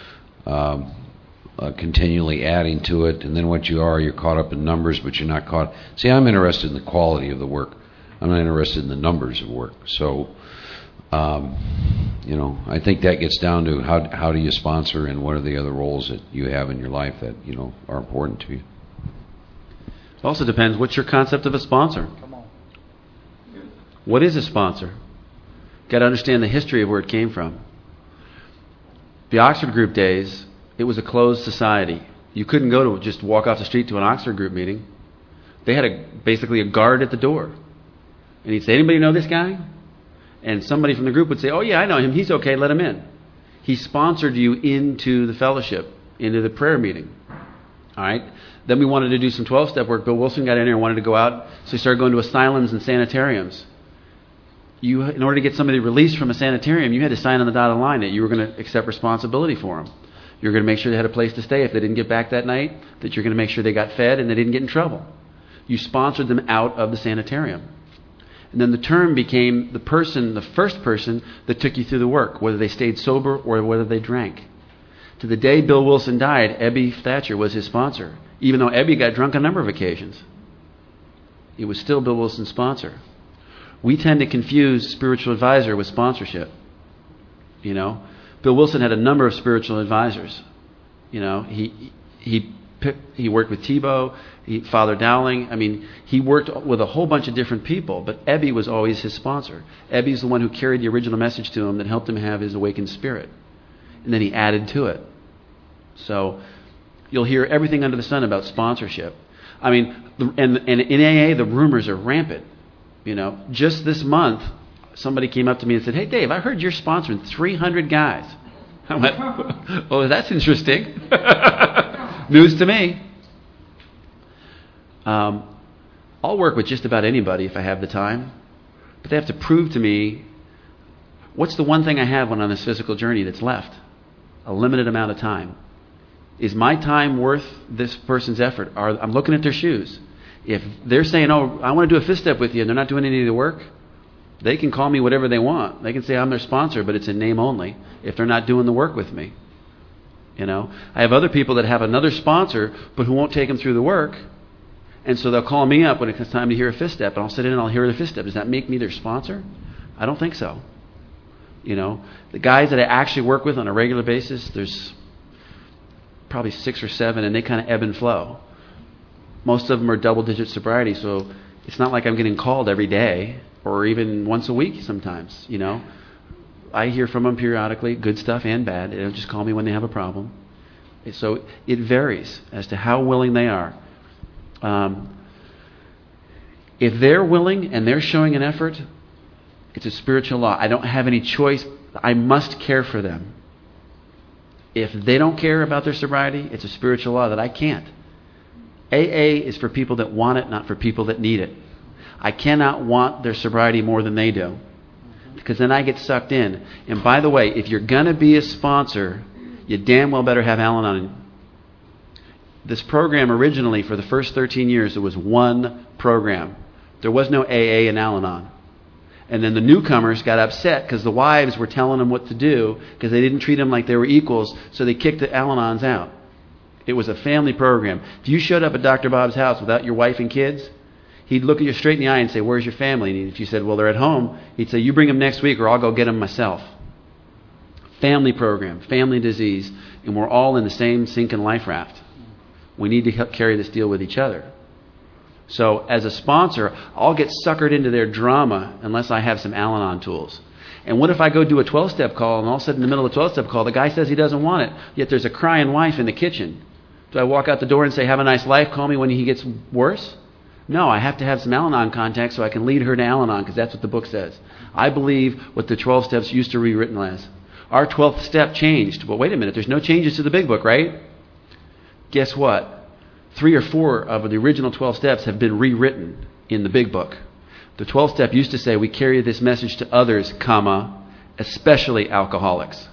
S3: Continually adding to it, and then you're caught up in numbers, but you're not caught. See, I'm interested in the quality of the work. I'm not interested in the numbers of work. So, I think that gets down to how do you sponsor, and what are the other roles that you have in your life that are important to you.
S2: It also depends. What's your concept of a sponsor?
S1: Come on.
S2: What is a sponsor? Got to understand the history of where it came from. The Oxford Group days, it was a closed society. You couldn't go to just walk off the street to an Oxford Group meeting. They had basically a guard at the door. And he'd say, anybody know this guy? And somebody from the group would say, oh yeah, I know him. He's okay, let him in. He sponsored you into the fellowship, into the prayer meeting. All right? Then we wanted to do some 12-step work. Bill Wilson got in there and wanted to go out, so he started going to asylums and sanitariums. In order to get somebody released from a sanitarium, you had to sign on the dotted line that you were going to accept responsibility for them. You were going to make sure they had a place to stay if they didn't get back that night, that you're going to make sure they got fed and they didn't get in trouble. You sponsored them out of the sanitarium. And then the term became the first person that took you through the work, whether they stayed sober or whether they drank. To the day Bill Wilson died, Ebby Thatcher was his sponsor. Even though Ebby got drunk a number of occasions, it was still Bill Wilson's sponsor. We tend to confuse spiritual advisor with sponsorship. Bill Wilson had a number of spiritual advisors. He worked with Tebow, Father Dowling. He worked with a whole bunch of different people, but Ebby was always his sponsor. Ebby's the one who carried the original message to him that helped him have his awakened spirit. And then he added to it. So you'll hear everything under the sun about sponsorship. And in AA, the rumors are rampant. Just this month, somebody came up to me and said, hey, Dave, I heard you're sponsoring 300 guys. I went, oh, that's interesting. News to me. I'll work with just about anybody if I have the time. But they have to prove to me, what's the one thing I have when on this physical journey that's left? A limited amount of time. Is my time worth this person's effort? I'm looking at their shoes. If they're saying, oh, I want to do a fifth step with you, and they're not doing any of the work, they can call me whatever they want. They can say I'm their sponsor, but it's in name only if they're not doing the work with me. I have other people that have another sponsor, but who won't take them through the work. And so they'll call me up when it's time to hear a fifth step, and I'll sit in and I'll hear the fifth step. Does that make me their sponsor? I don't think so. The guys that I actually work with on a regular basis, there's probably 6 or 7, and they kind of ebb and flow. Most of them are double-digit sobriety, so it's not like I'm getting called every day or even once a week sometimes, I hear from them periodically, good stuff and bad. They don't just call me when they have a problem. So it varies as to how willing they are. If they're willing and they're showing an effort, it's a spiritual law. I don't have any choice. I must care for them. If they don't care about their sobriety, it's a spiritual law that I can't. AA is for people that want it, not for people that need it. I cannot want their sobriety more than they do, because then I get sucked in. And by the way, if you're going to be a sponsor, you damn well better have Al-Anon. This program originally, for the first 13 years, it was one program. There was no AA and Al-Anon. And then the newcomers got upset because the wives were telling them what to do because they didn't treat them like they were equals, so they kicked the Al-Anons out. It was a family program. If you showed up at Dr. Bob's house without your wife and kids, he'd look at you straight in the eye and say, where's your family? And if you said, well, they're at home, he'd say, you bring them next week or I'll go get them myself. Family program, family disease, and we're all in the same sinking life raft. We need to help carry this deal with each other. So as a sponsor, I'll get suckered into their drama unless I have some Al-Anon tools. And what if I go do a 12-step call and all of a sudden in the middle of the 12-step call, the guy says he doesn't want it, yet there's a crying wife in the kitchen. Do I walk out the door and say, have a nice life, call me when he gets worse? No, I have to have some Al-Anon contacts so I can lead her to Al-Anon, because that's what the book says. I believe what the 12 steps used to be written as. Our 12th step changed. But wait a minute, there's no changes to the big book, right? Guess what? 3 or 4 of the original 12 steps have been rewritten in the big book. The 12th step used to say, we carry this message to others, especially alcoholics.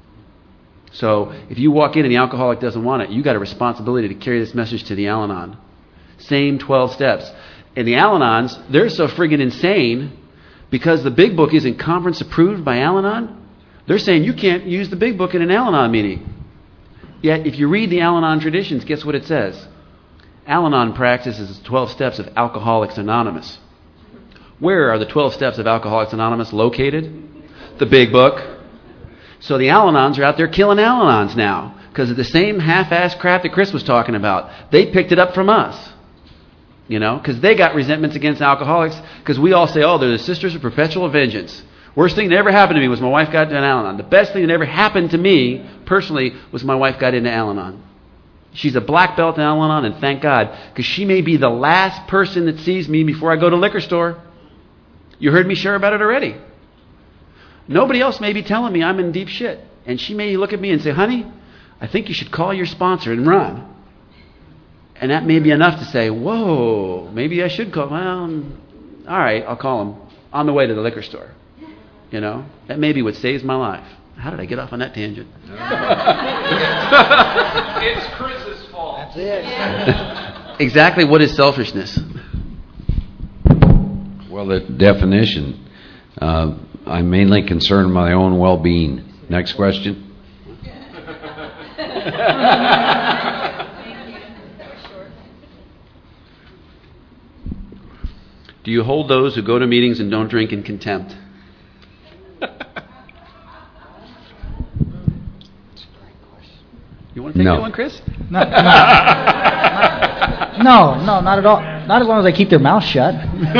S2: So if you walk in and the alcoholic doesn't want it, you got a responsibility to carry this message to the Al-Anon. Same 12 steps. And the Al-Anons, they're so friggin' insane because the big book isn't conference approved by Al-Anon. They're saying you can't use the big book in an Al-Anon meeting. Yet if you read the Al-Anon traditions, guess what it says? Al-Anon practices 12 steps of Alcoholics Anonymous. Where are the 12 steps of Alcoholics Anonymous located? The big book. So the Al-Anons are out there killing Al-Anons now because of the same half-assed crap that Chris was talking about. They picked it up from us. Because they got resentments against alcoholics, because we all say, oh, they're the sisters of perpetual vengeance. Worst thing that ever happened to me was my wife got into Al-Anon. The best thing that ever happened to me, personally, was my wife got into Al-Anon. She's a black belt in Al-Anon, and thank God, because she may be the last person that sees me before I go to the liquor store. You heard me share about it already. Nobody else may be telling me I'm in deep shit. And she may look at me and say, honey, I think you should call your sponsor and run. And that may be enough to say, whoa, maybe I should call. Well, all right, I'll call him on the way to the liquor store. That may be what saves my life. How did I get off on that tangent?
S4: It's Chris's fault.
S1: That's it.
S2: Exactly what is selfishness?
S3: Well, the definition, I'm mainly concerned with my own well-being. Next question.
S2: Do you hold those who go to meetings and don't drink in contempt? You want to take that one, Chris?
S1: No, not at all. Not as long as they keep their mouth shut.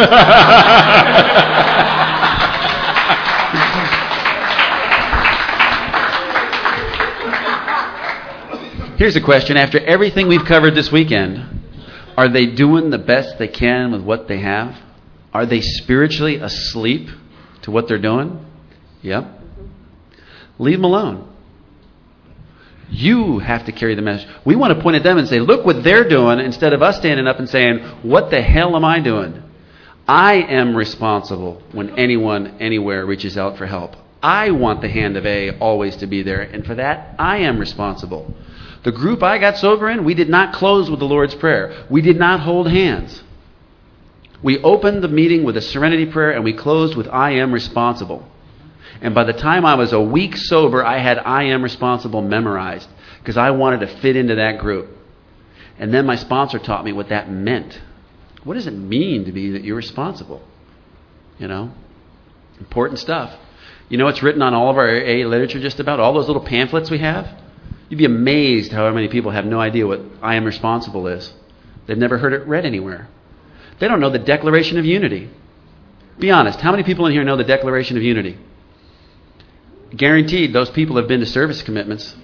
S2: Here's a question. After everything we've covered this weekend, are they doing the best they can with what they have? Are they spiritually asleep to what they're doing? Yep. Leave them alone. You have to carry the message. We want to point at them and say, look what they're doing, instead of us standing up and saying, what the hell am I doing? I am responsible when anyone, anywhere reaches out for help. I want the hand of A always to be there, and for that, I am responsible. The group I got sober in, we did not close with the Lord's Prayer. We did not hold hands. We opened the meeting with a serenity prayer, and we closed with I am responsible. And by the time I was a week sober, I had I am responsible memorized, because I wanted to fit into that group. And then my sponsor taught me what that meant. What does it mean to be that you're responsible? Important stuff. It's written on all of our AA literature, just about all those little pamphlets we have. You'd be amazed how many people have no idea what I am responsible is. They've never heard it read anywhere. They don't know the Declaration of Unity. Be honest, how many people in here know the Declaration of Unity? Guaranteed those people have been to service commitments.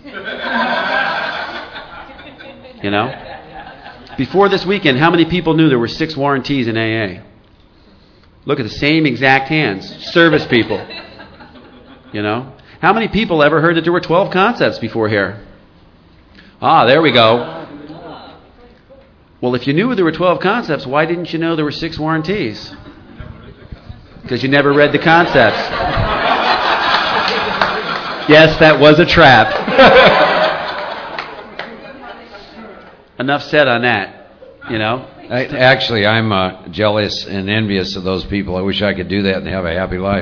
S2: Before this weekend, how many people knew there were 6 warranties in AA? Look at the same exact hands. Service people. How many people ever heard that there were 12 concepts before here? There we go. Well, if you knew there were 12 concepts, why didn't you know there were 6 warranties? Because you never read the concepts. Yes, that was a trap. Enough said on that,
S3: Actually, I'm jealous and envious of those people. I wish I could do that and have a happy life.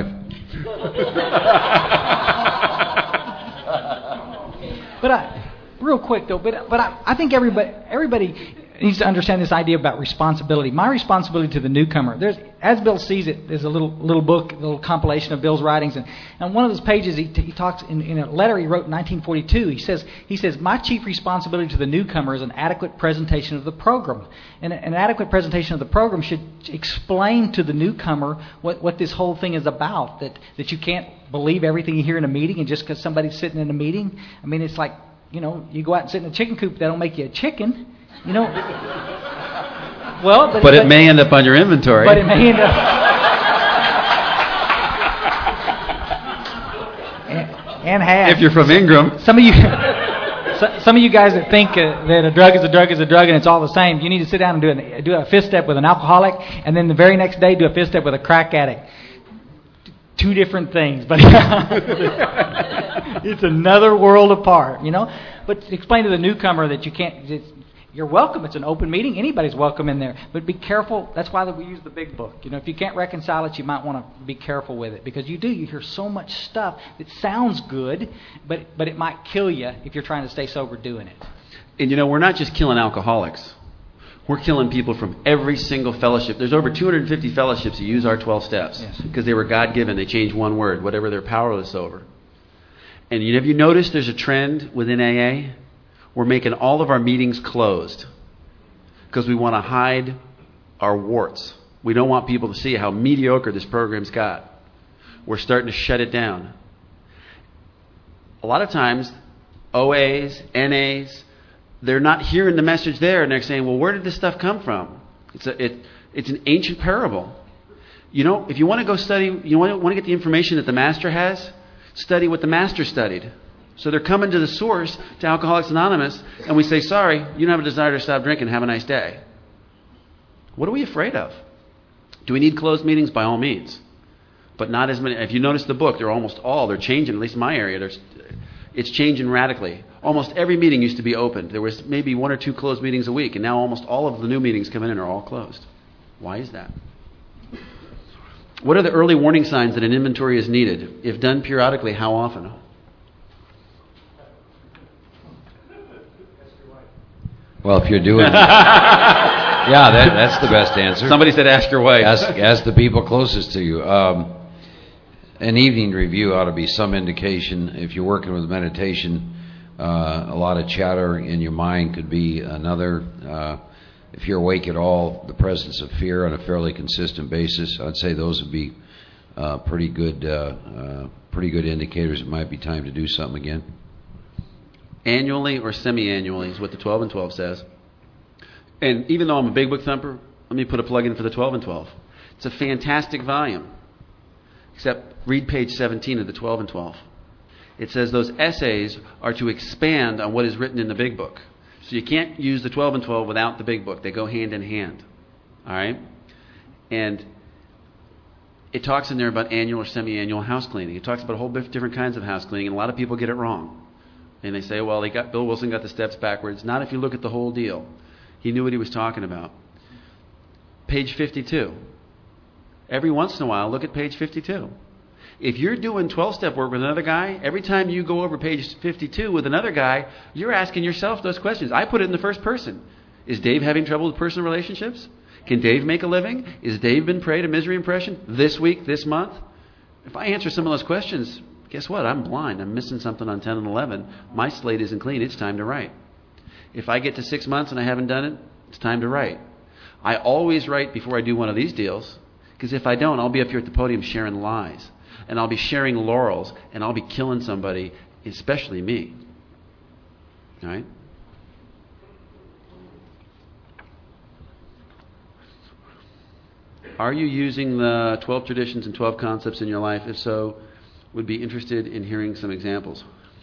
S1: Real quick though, I think everybody needs to understand this idea about responsibility. My responsibility to the newcomer. As Bill sees it, there's a little book, a little compilation of Bill's writings, and one of those pages he talks in a letter he wrote in 1942. He says my chief responsibility to the newcomer is an adequate presentation of the program, and an adequate presentation of the program should explain to the newcomer what this whole thing is about. That you can't believe everything you hear in a meeting, and just because somebody's sitting in a meeting, I mean, it's like you go out and sit in a chicken coop, that don't make you a chicken. Well,
S2: but it may end up on your inventory.
S1: But it may end up. and has.
S2: If you're from Ingram.
S1: Some of you guys that think that a drug is a drug is a drug and it's all the same, you need to sit down and do a fifth step with an alcoholic, and then the very next day do a fifth step with a crack addict. 2 different things, but it's another world apart, But explain to the newcomer that you can't. You're welcome. It's an open meeting. Anybody's welcome in there. But be careful. That's why we use the big book. If you can't reconcile it, you might want to be careful with it, because you hear so much stuff that sounds good, but it might kill you if you're trying to stay sober doing it.
S2: And we're not just killing alcoholics. We're killing people from every single fellowship. There's over 250 fellowships that use our 12 steps because they were God-given. They changed one word, whatever they're powerless over. And have you noticed there's a trend within AA? We're making all of our meetings closed because we want to hide our warts. We don't want people to see how mediocre this program's got. We're starting to shut it down. A lot of times, OAs, NAs, they're not hearing the message there, and they're saying, well, where did this stuff come from? It's an ancient parable. You know, if you want to go study, you want to get the information that the Master has, study what the Master studied. So they're coming to the source, to Alcoholics Anonymous, and we say, sorry, you don't have a desire to stop drinking. Have a nice day. What are we afraid of? Do we need closed meetings? By all means. But not as many. If you notice the book, they're changing, at least in my area. It's changing radically. Almost every meeting used to be opened. There was maybe 1 or 2 closed meetings a week, and now almost all of the new meetings coming in are all closed. Why is that? What are the early warning signs that an inventory is needed? If done periodically, how often?
S3: Well, if you're doing... yeah, that's the best answer.
S2: Somebody said ask your wife.
S3: Ask the people closest to you. An evening review ought to be some indication. If you're working with meditation, a lot of chatter in your mind could be another. If you're awake at all, the presence of fear on a fairly consistent basis, I'd say those would be pretty good indicators. It might be time to do something again.
S2: Annually or semi-annually is what the 12 and 12 says. And even though I'm a big book thumper, let me put a plug in for the 12 and 12. It's a fantastic volume. Except read page 17 of the 12 and 12. It says those essays are to expand on what is written in the big book. So you can't use the 12 and 12 without the big book. They go hand in hand. All right? And it talks in there about annual or semi-annual house cleaning. It talks about a whole different kinds of house cleaning, and a lot of people get it wrong. And they say, well, Bill Wilson got the steps backwards. Not if you look at the whole deal. He knew what he was talking about. Page 52. Every once in a while, look at page 52. If you're doing 12-step work with another guy, every time you go over page 52 with another guy, you're asking yourself those questions. I put it in the first person. Is Dave having trouble with personal relationships? Can Dave make a living? Is Dave been prey to misery impression this week, this month? If I answer some of those questions, guess what? I'm blind. I'm missing something on 10 and 11. My slate isn't clean. It's time to write. If I get to 6 months and I haven't done it, it's time to write. I always write before I do one of these deals, because if I don't, I'll be up here at the podium sharing lies. And I'll be sharing laurels, and I'll be killing somebody, especially me. All right? Are you using the 12 traditions and 12 concepts in your life? If so, would be interested in hearing some examples.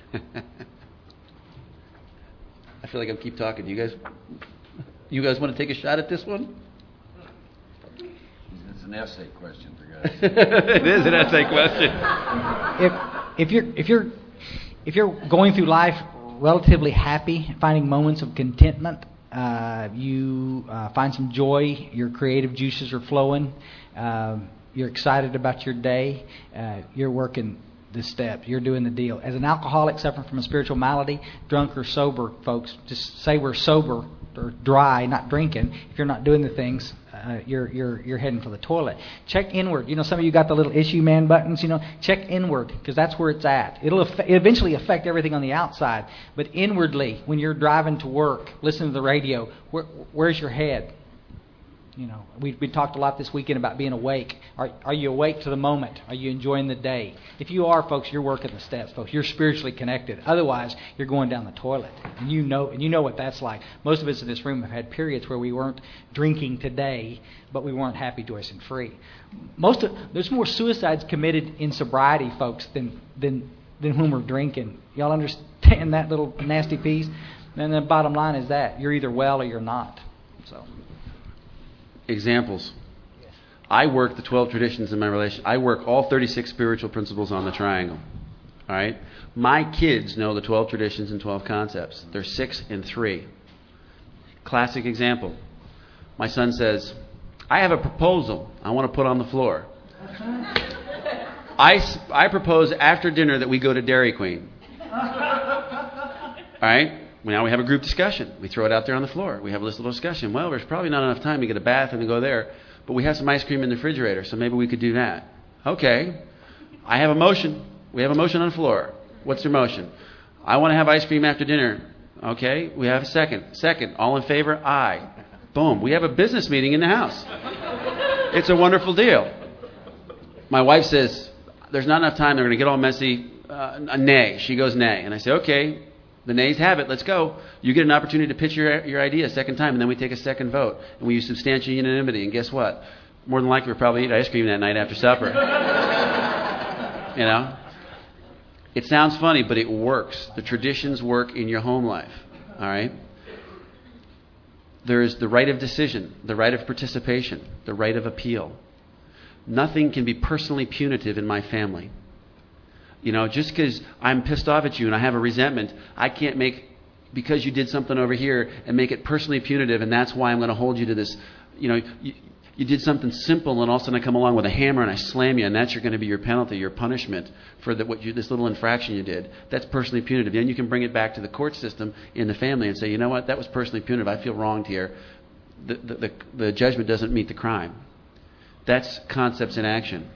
S2: I feel like I keep talking. You guys want to take a shot at this one?
S3: It's an essay question for guys.
S2: It is an essay question.
S1: If you're going through life relatively happy, finding moments of contentment, you find some joy, your creative juices are flowing, you're excited about your day, you're working the steps, you're doing the deal. As an alcoholic suffering from a spiritual malady, drunk or sober, folks, just say we're sober or dry, not drinking. If you're not doing the things, you're heading for the toilet. Check inward. You know, some of you got the little issue man buttons. You know, check inward, because that's where it's at. It'll eventually affect everything on the outside, but inwardly, when you're driving to work, listening to the radio, where's your head? You know, we talked a lot this weekend about being awake. Are you awake to the moment? Are you enjoying the day? If you are, folks, you're working the steps, folks. You're spiritually connected. Otherwise, you're going down the toilet, and you know what that's like. Most of us in this room have had periods where we weren't drinking today, but we weren't happy, joyous, and free. There's more suicides committed in sobriety, folks, than when we're drinking. Y'all understand that little nasty piece? And the bottom line is that you're either well or you're not. So.
S2: Examples. I work the 12 traditions in my relation. I work all 36 spiritual principles on the triangle. All right? My kids know the 12 traditions and 12 concepts. They're 6 and 3. Classic example. My son says, I have a proposal I want to put on the floor. I propose after dinner that we go to Dairy Queen. All right? Now we have a group discussion. We throw it out there on the floor. We have this little discussion. Well, there's probably not enough time to get a bath and to go there, but we have some ice cream in the refrigerator, so maybe we could do that. Okay. I have a motion. We have a motion on the floor. What's your motion? I want to have ice cream after dinner. Okay. We have a second. Second. All in favor? Aye. Boom. We have a business meeting in the house. It's a wonderful deal. My wife says, there's not enough time. They're going to get all messy. A nay. She goes nay. And I say, okay, the nays have it. Let's go. You get an opportunity to pitch your idea a second time, and then we take a second vote. And we use substantial unanimity. And guess what? More than likely, we'll probably eat ice cream that night after supper. You know? It sounds funny, but it works. The traditions work in your home life. All right? There is the right of decision, the right of participation, the right of appeal. Nothing can be personally punitive in my family. You know, just because I'm pissed off at you and I have a resentment, I can't make, because you did something over here, and make it personally punitive, and that's why I'm going to hold you to this. You know, you did something simple, and all of a sudden I come along with a hammer and I slam you, and that's going to be your penalty, your punishment for this little infraction you did. That's personally punitive. Then you can bring it back to the court system in the family and say, you know what, that was personally punitive. I feel wronged here. The judgment doesn't meet the crime. That's concepts in action.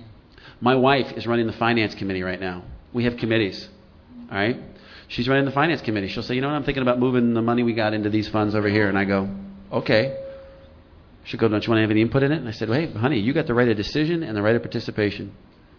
S2: My wife is running the finance committee right now. We have committees. All right? She's running the finance committee. She'll say, you know what, I'm thinking about moving the money we got into these funds over here. And I go, okay. She'll go, don't you want to have any input in it? And I said, well, hey, honey, you got the right of decision and the right of participation.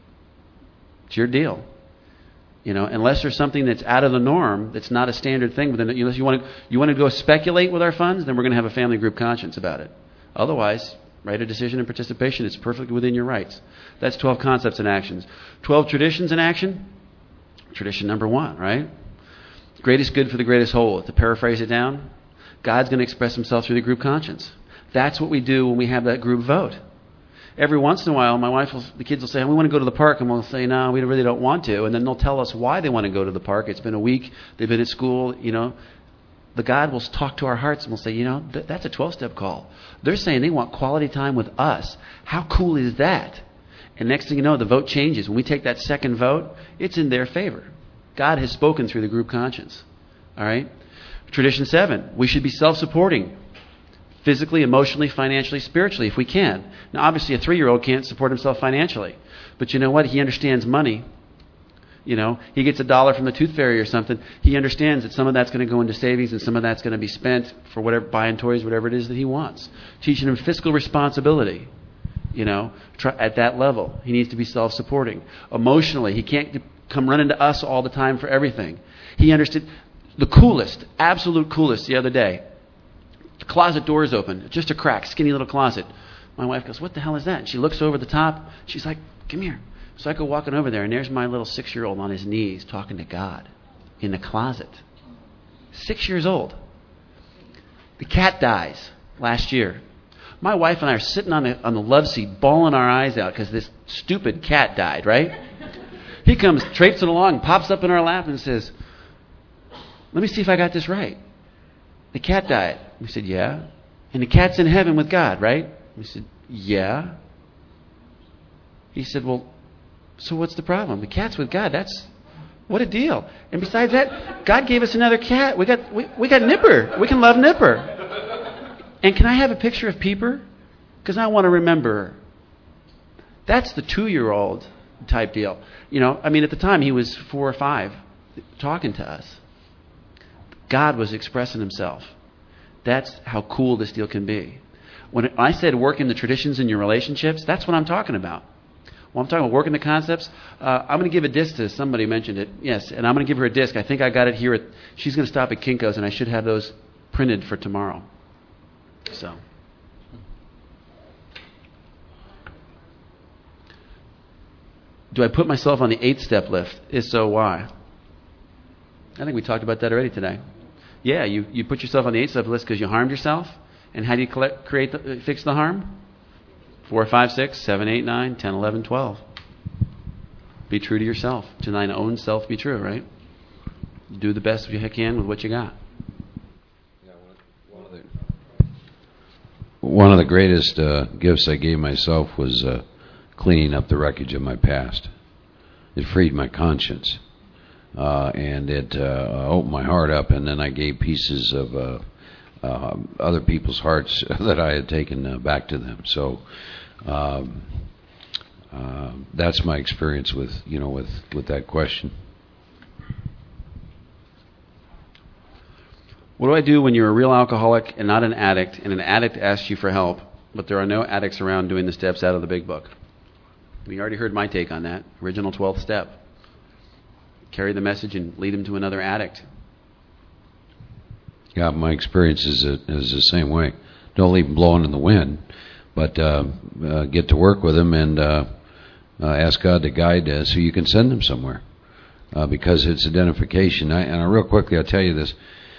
S2: It's your deal. You know, unless there's something that's out of the norm, that's not a standard thing, unless you want to go speculate with our funds, then we're going to have a family group conscience about it. Otherwise, right of decision and participation is perfectly within your rights. That's 12 concepts and actions. 12 traditions in action. Tradition number 1, right? Greatest good for the greatest whole. To paraphrase it down, God's going to express himself through the group conscience. That's what we do when we have that group vote. Every once in a while, the kids will say, we want to go to the park, and we'll say, no, we really don't want to. And then they'll tell us why they want to go to the park. It's been a week. They've been at school, you know. The God will talk to our hearts and we'll say, you know, that's a 12-step call. They're saying they want quality time with us. How cool is that? And next thing you know, the vote changes. When we take that second vote, it's in their favor. God has spoken through the group conscience. All right? Tradition 7, we should be self-supporting. Physically, emotionally, financially, spiritually, if we can. Now, obviously, a 3-year-old can't support himself financially. But you know what? He understands money. You know, he gets $1 from the tooth fairy or something. He understands that some of that's going to go into savings and some of that's going to be spent for whatever, buying toys, whatever it is that he wants. Teaching him fiscal responsibility, you know, at that level. He needs to be self-supporting. Emotionally, he can't come running to us all the time for everything. He understood the coolest, absolute coolest the other day. The closet door is open, just a crack, skinny little closet. My wife goes, what the hell is that? And she looks over the top. She's like, come here. So I go walking over there, and there's my little 6-year-old on his knees talking to God in the closet. 6 years old. The cat dies last year. My wife and I are sitting on the love seat, bawling our eyes out because this stupid cat died, right? He comes traipsing along, pops up in our lap and says, let me see if I got this right. The cat died. We said, yeah. And the cat's in heaven with God, right? We said, yeah. He said, well, so what's the problem? The cat's with God. What a deal. And besides that, God gave us another cat. We got Nipper. We can love Nipper. And can I have a picture of Peeper? Because I want to remember her. That's the 2-year-old type deal. You know, I mean, at the time he was 4 or 5 talking to us. God was expressing himself. That's how cool this deal can be. When I said work in the traditions in your relationships, that's what I'm talking about. Well, I'm talking about working the concepts. I'm going to give a disc to somebody mentioned it. Yes, and I'm going to give her a disc. I think I got it here. She's going to stop at Kinko's, and I should have those printed for tomorrow. So, do I put myself on the 8-step list? If so, why? I think we talked about that already today. Yeah, you put yourself on the 8-step list because you harmed yourself. And how do you fix the harm? 4, 5, 6, 7, 8, 9, 10, 11, 12. Be true to yourself. To thine own self be true, right? Do the best you can with what you got.
S3: One of the greatest gifts I gave myself was cleaning up the wreckage of my past. It freed my conscience. And it opened my heart up, and then I gave pieces of other people's hearts that I had taken back to them. So that's my experience with that question.
S2: What do I do when you're a real alcoholic and not an addict, and an addict asks you for help, but there are no addicts around doing the steps out of the big book? We already heard my take on that. Original 12th step. Carry the message and lead them to another addict.
S3: Yeah, my experience is the same way. Don't leave them blowing in the wind, but get to work with them and ask God to guide so you can send them somewhere, because it's identification. And real quickly, I'll tell you this.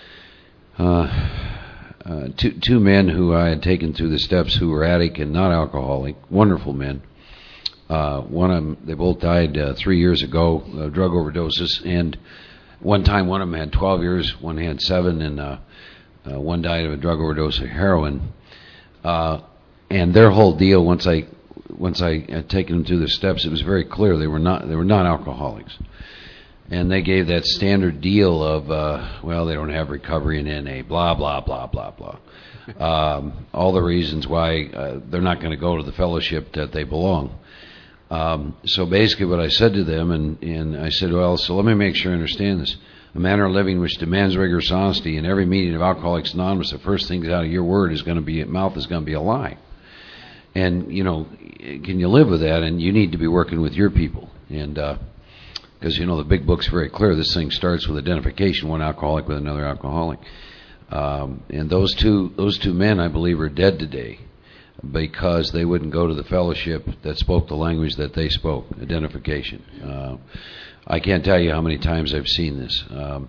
S3: Two men who I had taken through the steps who were addict and not alcoholic, wonderful men. One of them, they both died 3 years ago of drug overdoses, and one time one of them had 12 years, one had 7, and one died of a drug overdose of heroin. And their whole deal, once I had taken them through the steps, it was very clear they were not alcoholics. And they gave that standard deal of, well, they don't have recovery in NA, blah, blah, blah, blah, blah. All the reasons why they're not going to go to the fellowship that they belong. So basically what I said to them, and I said, well, so let me make sure I understand this. A manner of living which demands rigorous honesty. In every meeting of Alcoholics Anonymous, the first thing out of your mouth is going to be a lie. And, can you live with that? And you need to be working with your people. And, because, the big book's very clear. This thing starts with identification, one alcoholic with another alcoholic. And those two men, I believe, are dead today because they wouldn't go to the fellowship that spoke the language that they spoke, identification. I can't tell you how many times I've seen this.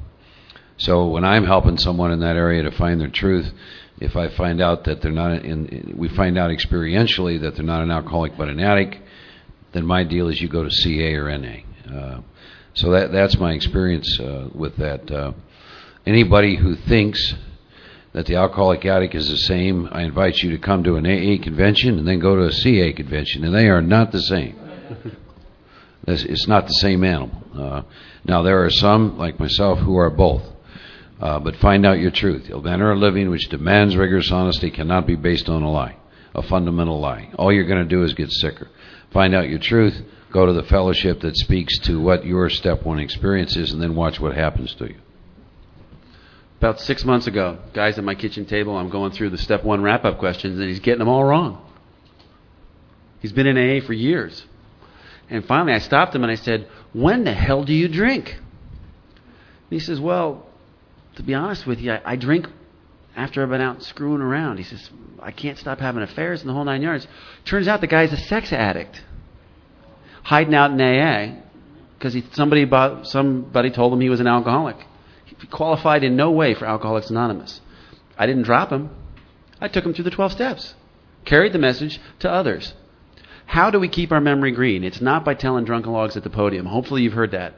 S3: So when I'm helping someone in that area to find their truth, if I find out that they're not we find out experientially that they're not an alcoholic but an addict, then my deal is you go to CA or NA. So that's my experience with that. Anybody who thinks that the alcoholic addict is the same, I invite you to come to an AA convention and then go to a CA convention, and they are not the same. It's not the same animal. Now, there are some, like myself, who are both. But find out your truth. The manner of living which demands rigorous honesty cannot be based on a lie, a fundamental lie. All you're going to do is get sicker. Find out your truth. Go to the fellowship that speaks to what your step 1 experience is, and then watch what happens to you.
S2: About 6 months ago, guys at my kitchen table, I'm going through the step 1 wrap-up questions, and he's getting them all wrong. He's been in AA for years. And finally, I stopped him and I said, when the hell do you drink? And he says, well, to be honest with you, I drink after I've been out screwing around. He says, I can't stop having affairs in the whole 9 yards. Turns out the guy's a sex addict, hiding out in AA because somebody told him he was an alcoholic. He qualified in no way for Alcoholics Anonymous. I didn't drop him. I took him through the 12 steps, carried the message to others. How do we keep our memory green? It's not by telling drunken logs at the podium. Hopefully you've heard that.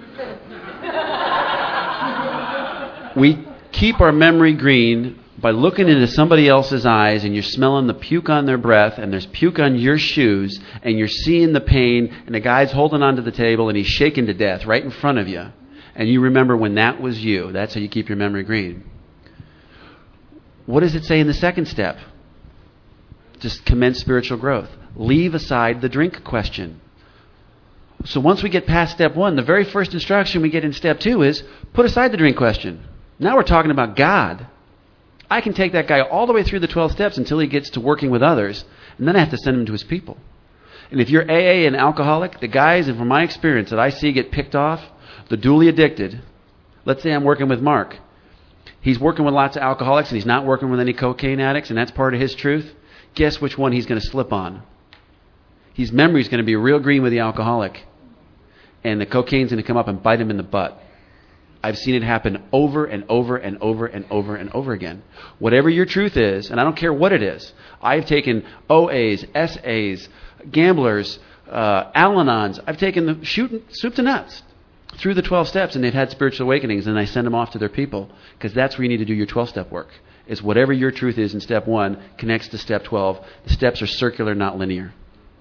S2: We keep our memory green by looking into somebody else's eyes, and you're smelling the puke on their breath, and there's puke on your shoes, and you're seeing the pain, and the guy's holding onto the table, and he's shaken to death right in front of you. And you remember when that was you. That's how you keep your memory green. What does it say in the second step? Just commence spiritual growth. Leave aside the drink question. So once we get past step 1, the very first instruction we get in step 2 is put aside the drink question. Now we're talking about God. I can take that guy all the way through the 12 steps until he gets to working with others, and then I have to send him to his people. And if you're AA and alcoholic, the guys, and from my experience that I see get picked off, the dually addicted, let's say I'm working with Mark. He's working with lots of alcoholics and he's not working with any cocaine addicts, and that's part of his truth. Guess which one he's going to slip on? His memory's going to be real green with the alcoholic, and the cocaine's going to come up and bite him in the butt. I've seen it happen over and over and over and over and over again. Whatever your truth is, and I don't care what it is, I've taken OAs, SAs, gamblers, Al-Anons. I've taken them shooting soup to nuts through the 12 steps, and they've had spiritual awakenings, and I send them off to their people, because that's where you need to do your 12-step work. Is whatever your truth is in step 1 connects to step 12. The steps are circular, not linear.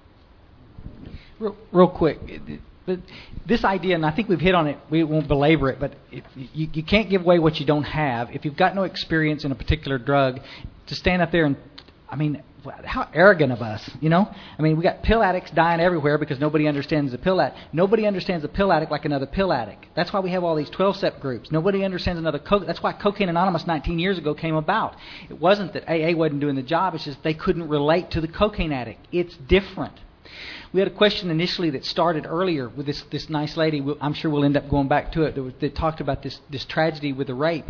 S1: Real quick, this idea, and I think we've hit on it, we won't belabor it, but you can't give away what you don't have. If you've got no experience in a particular drug, to stand up there and I mean, how arrogant of us, you know? I mean, we got pill addicts dying everywhere because nobody understands the pill addict. Nobody understands a pill addict like another pill addict. That's why we have all these 12-step groups. Nobody understands another That's why Cocaine Anonymous 19 years ago came about. It wasn't that AA wasn't doing the job. It's just they couldn't relate to the cocaine addict. It's different. We had a question initially that started earlier with this nice lady. I'm sure we'll end up going back to it. That talked about this tragedy with the rape.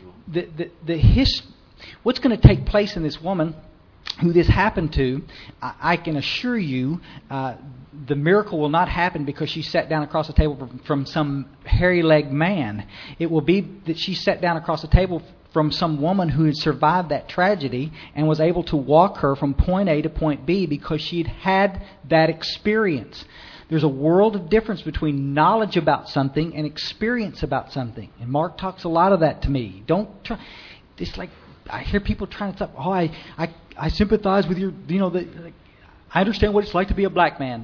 S1: What's going to take place in this woman who this happened to, I can assure you the miracle will not happen because she sat down across the table from some hairy-legged man. It will be that she sat down across the table from some woman who had survived that tragedy and was able to walk her from point A to point B because she'd had that experience. There's a world of difference between knowledge about something and experience about something. And Mark talks a lot of that to me. Don't try. It's like I hear people trying to say, "Oh, I sympathize with your, I understand what it's like to be a black man."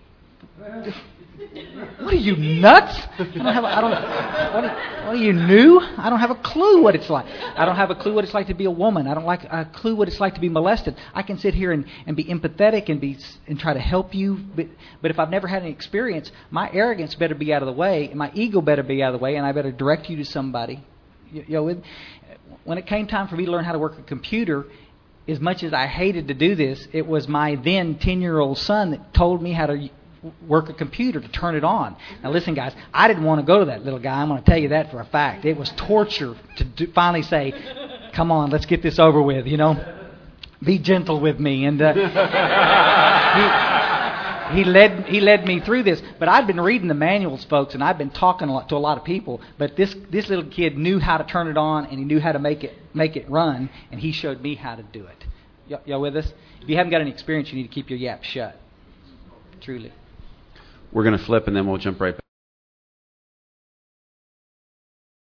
S1: What are you, nuts? What are you, new? I don't have a clue what it's like. I don't have a clue what it's like to be a woman. I don't like a clue what it's like to be molested. I can sit here and be empathetic and try to help you, but if I've never had any experience, my arrogance better be out of the way, and my ego better be out of the way, and I better direct you to somebody. When it came time for me to learn how to work a computer, as much as I hated to do this, it was my then 10-year-old son that told me how to work a computer, to turn it on. Now listen, guys, I didn't want to go to that little guy. I'm going to tell you that for a fact. It was torture to finally say, "Come on, let's get this over with, Be gentle with me." And he led me through this. But I'd been reading the manuals, folks, and I'd been talking to a lot of people. But this little kid knew how to turn it on, and he knew how to make it run, and he showed me how to do it. Y'all with us? If you haven't got any experience, you need to keep your yap shut. Truly.
S2: We're going to flip, and then we'll jump right back.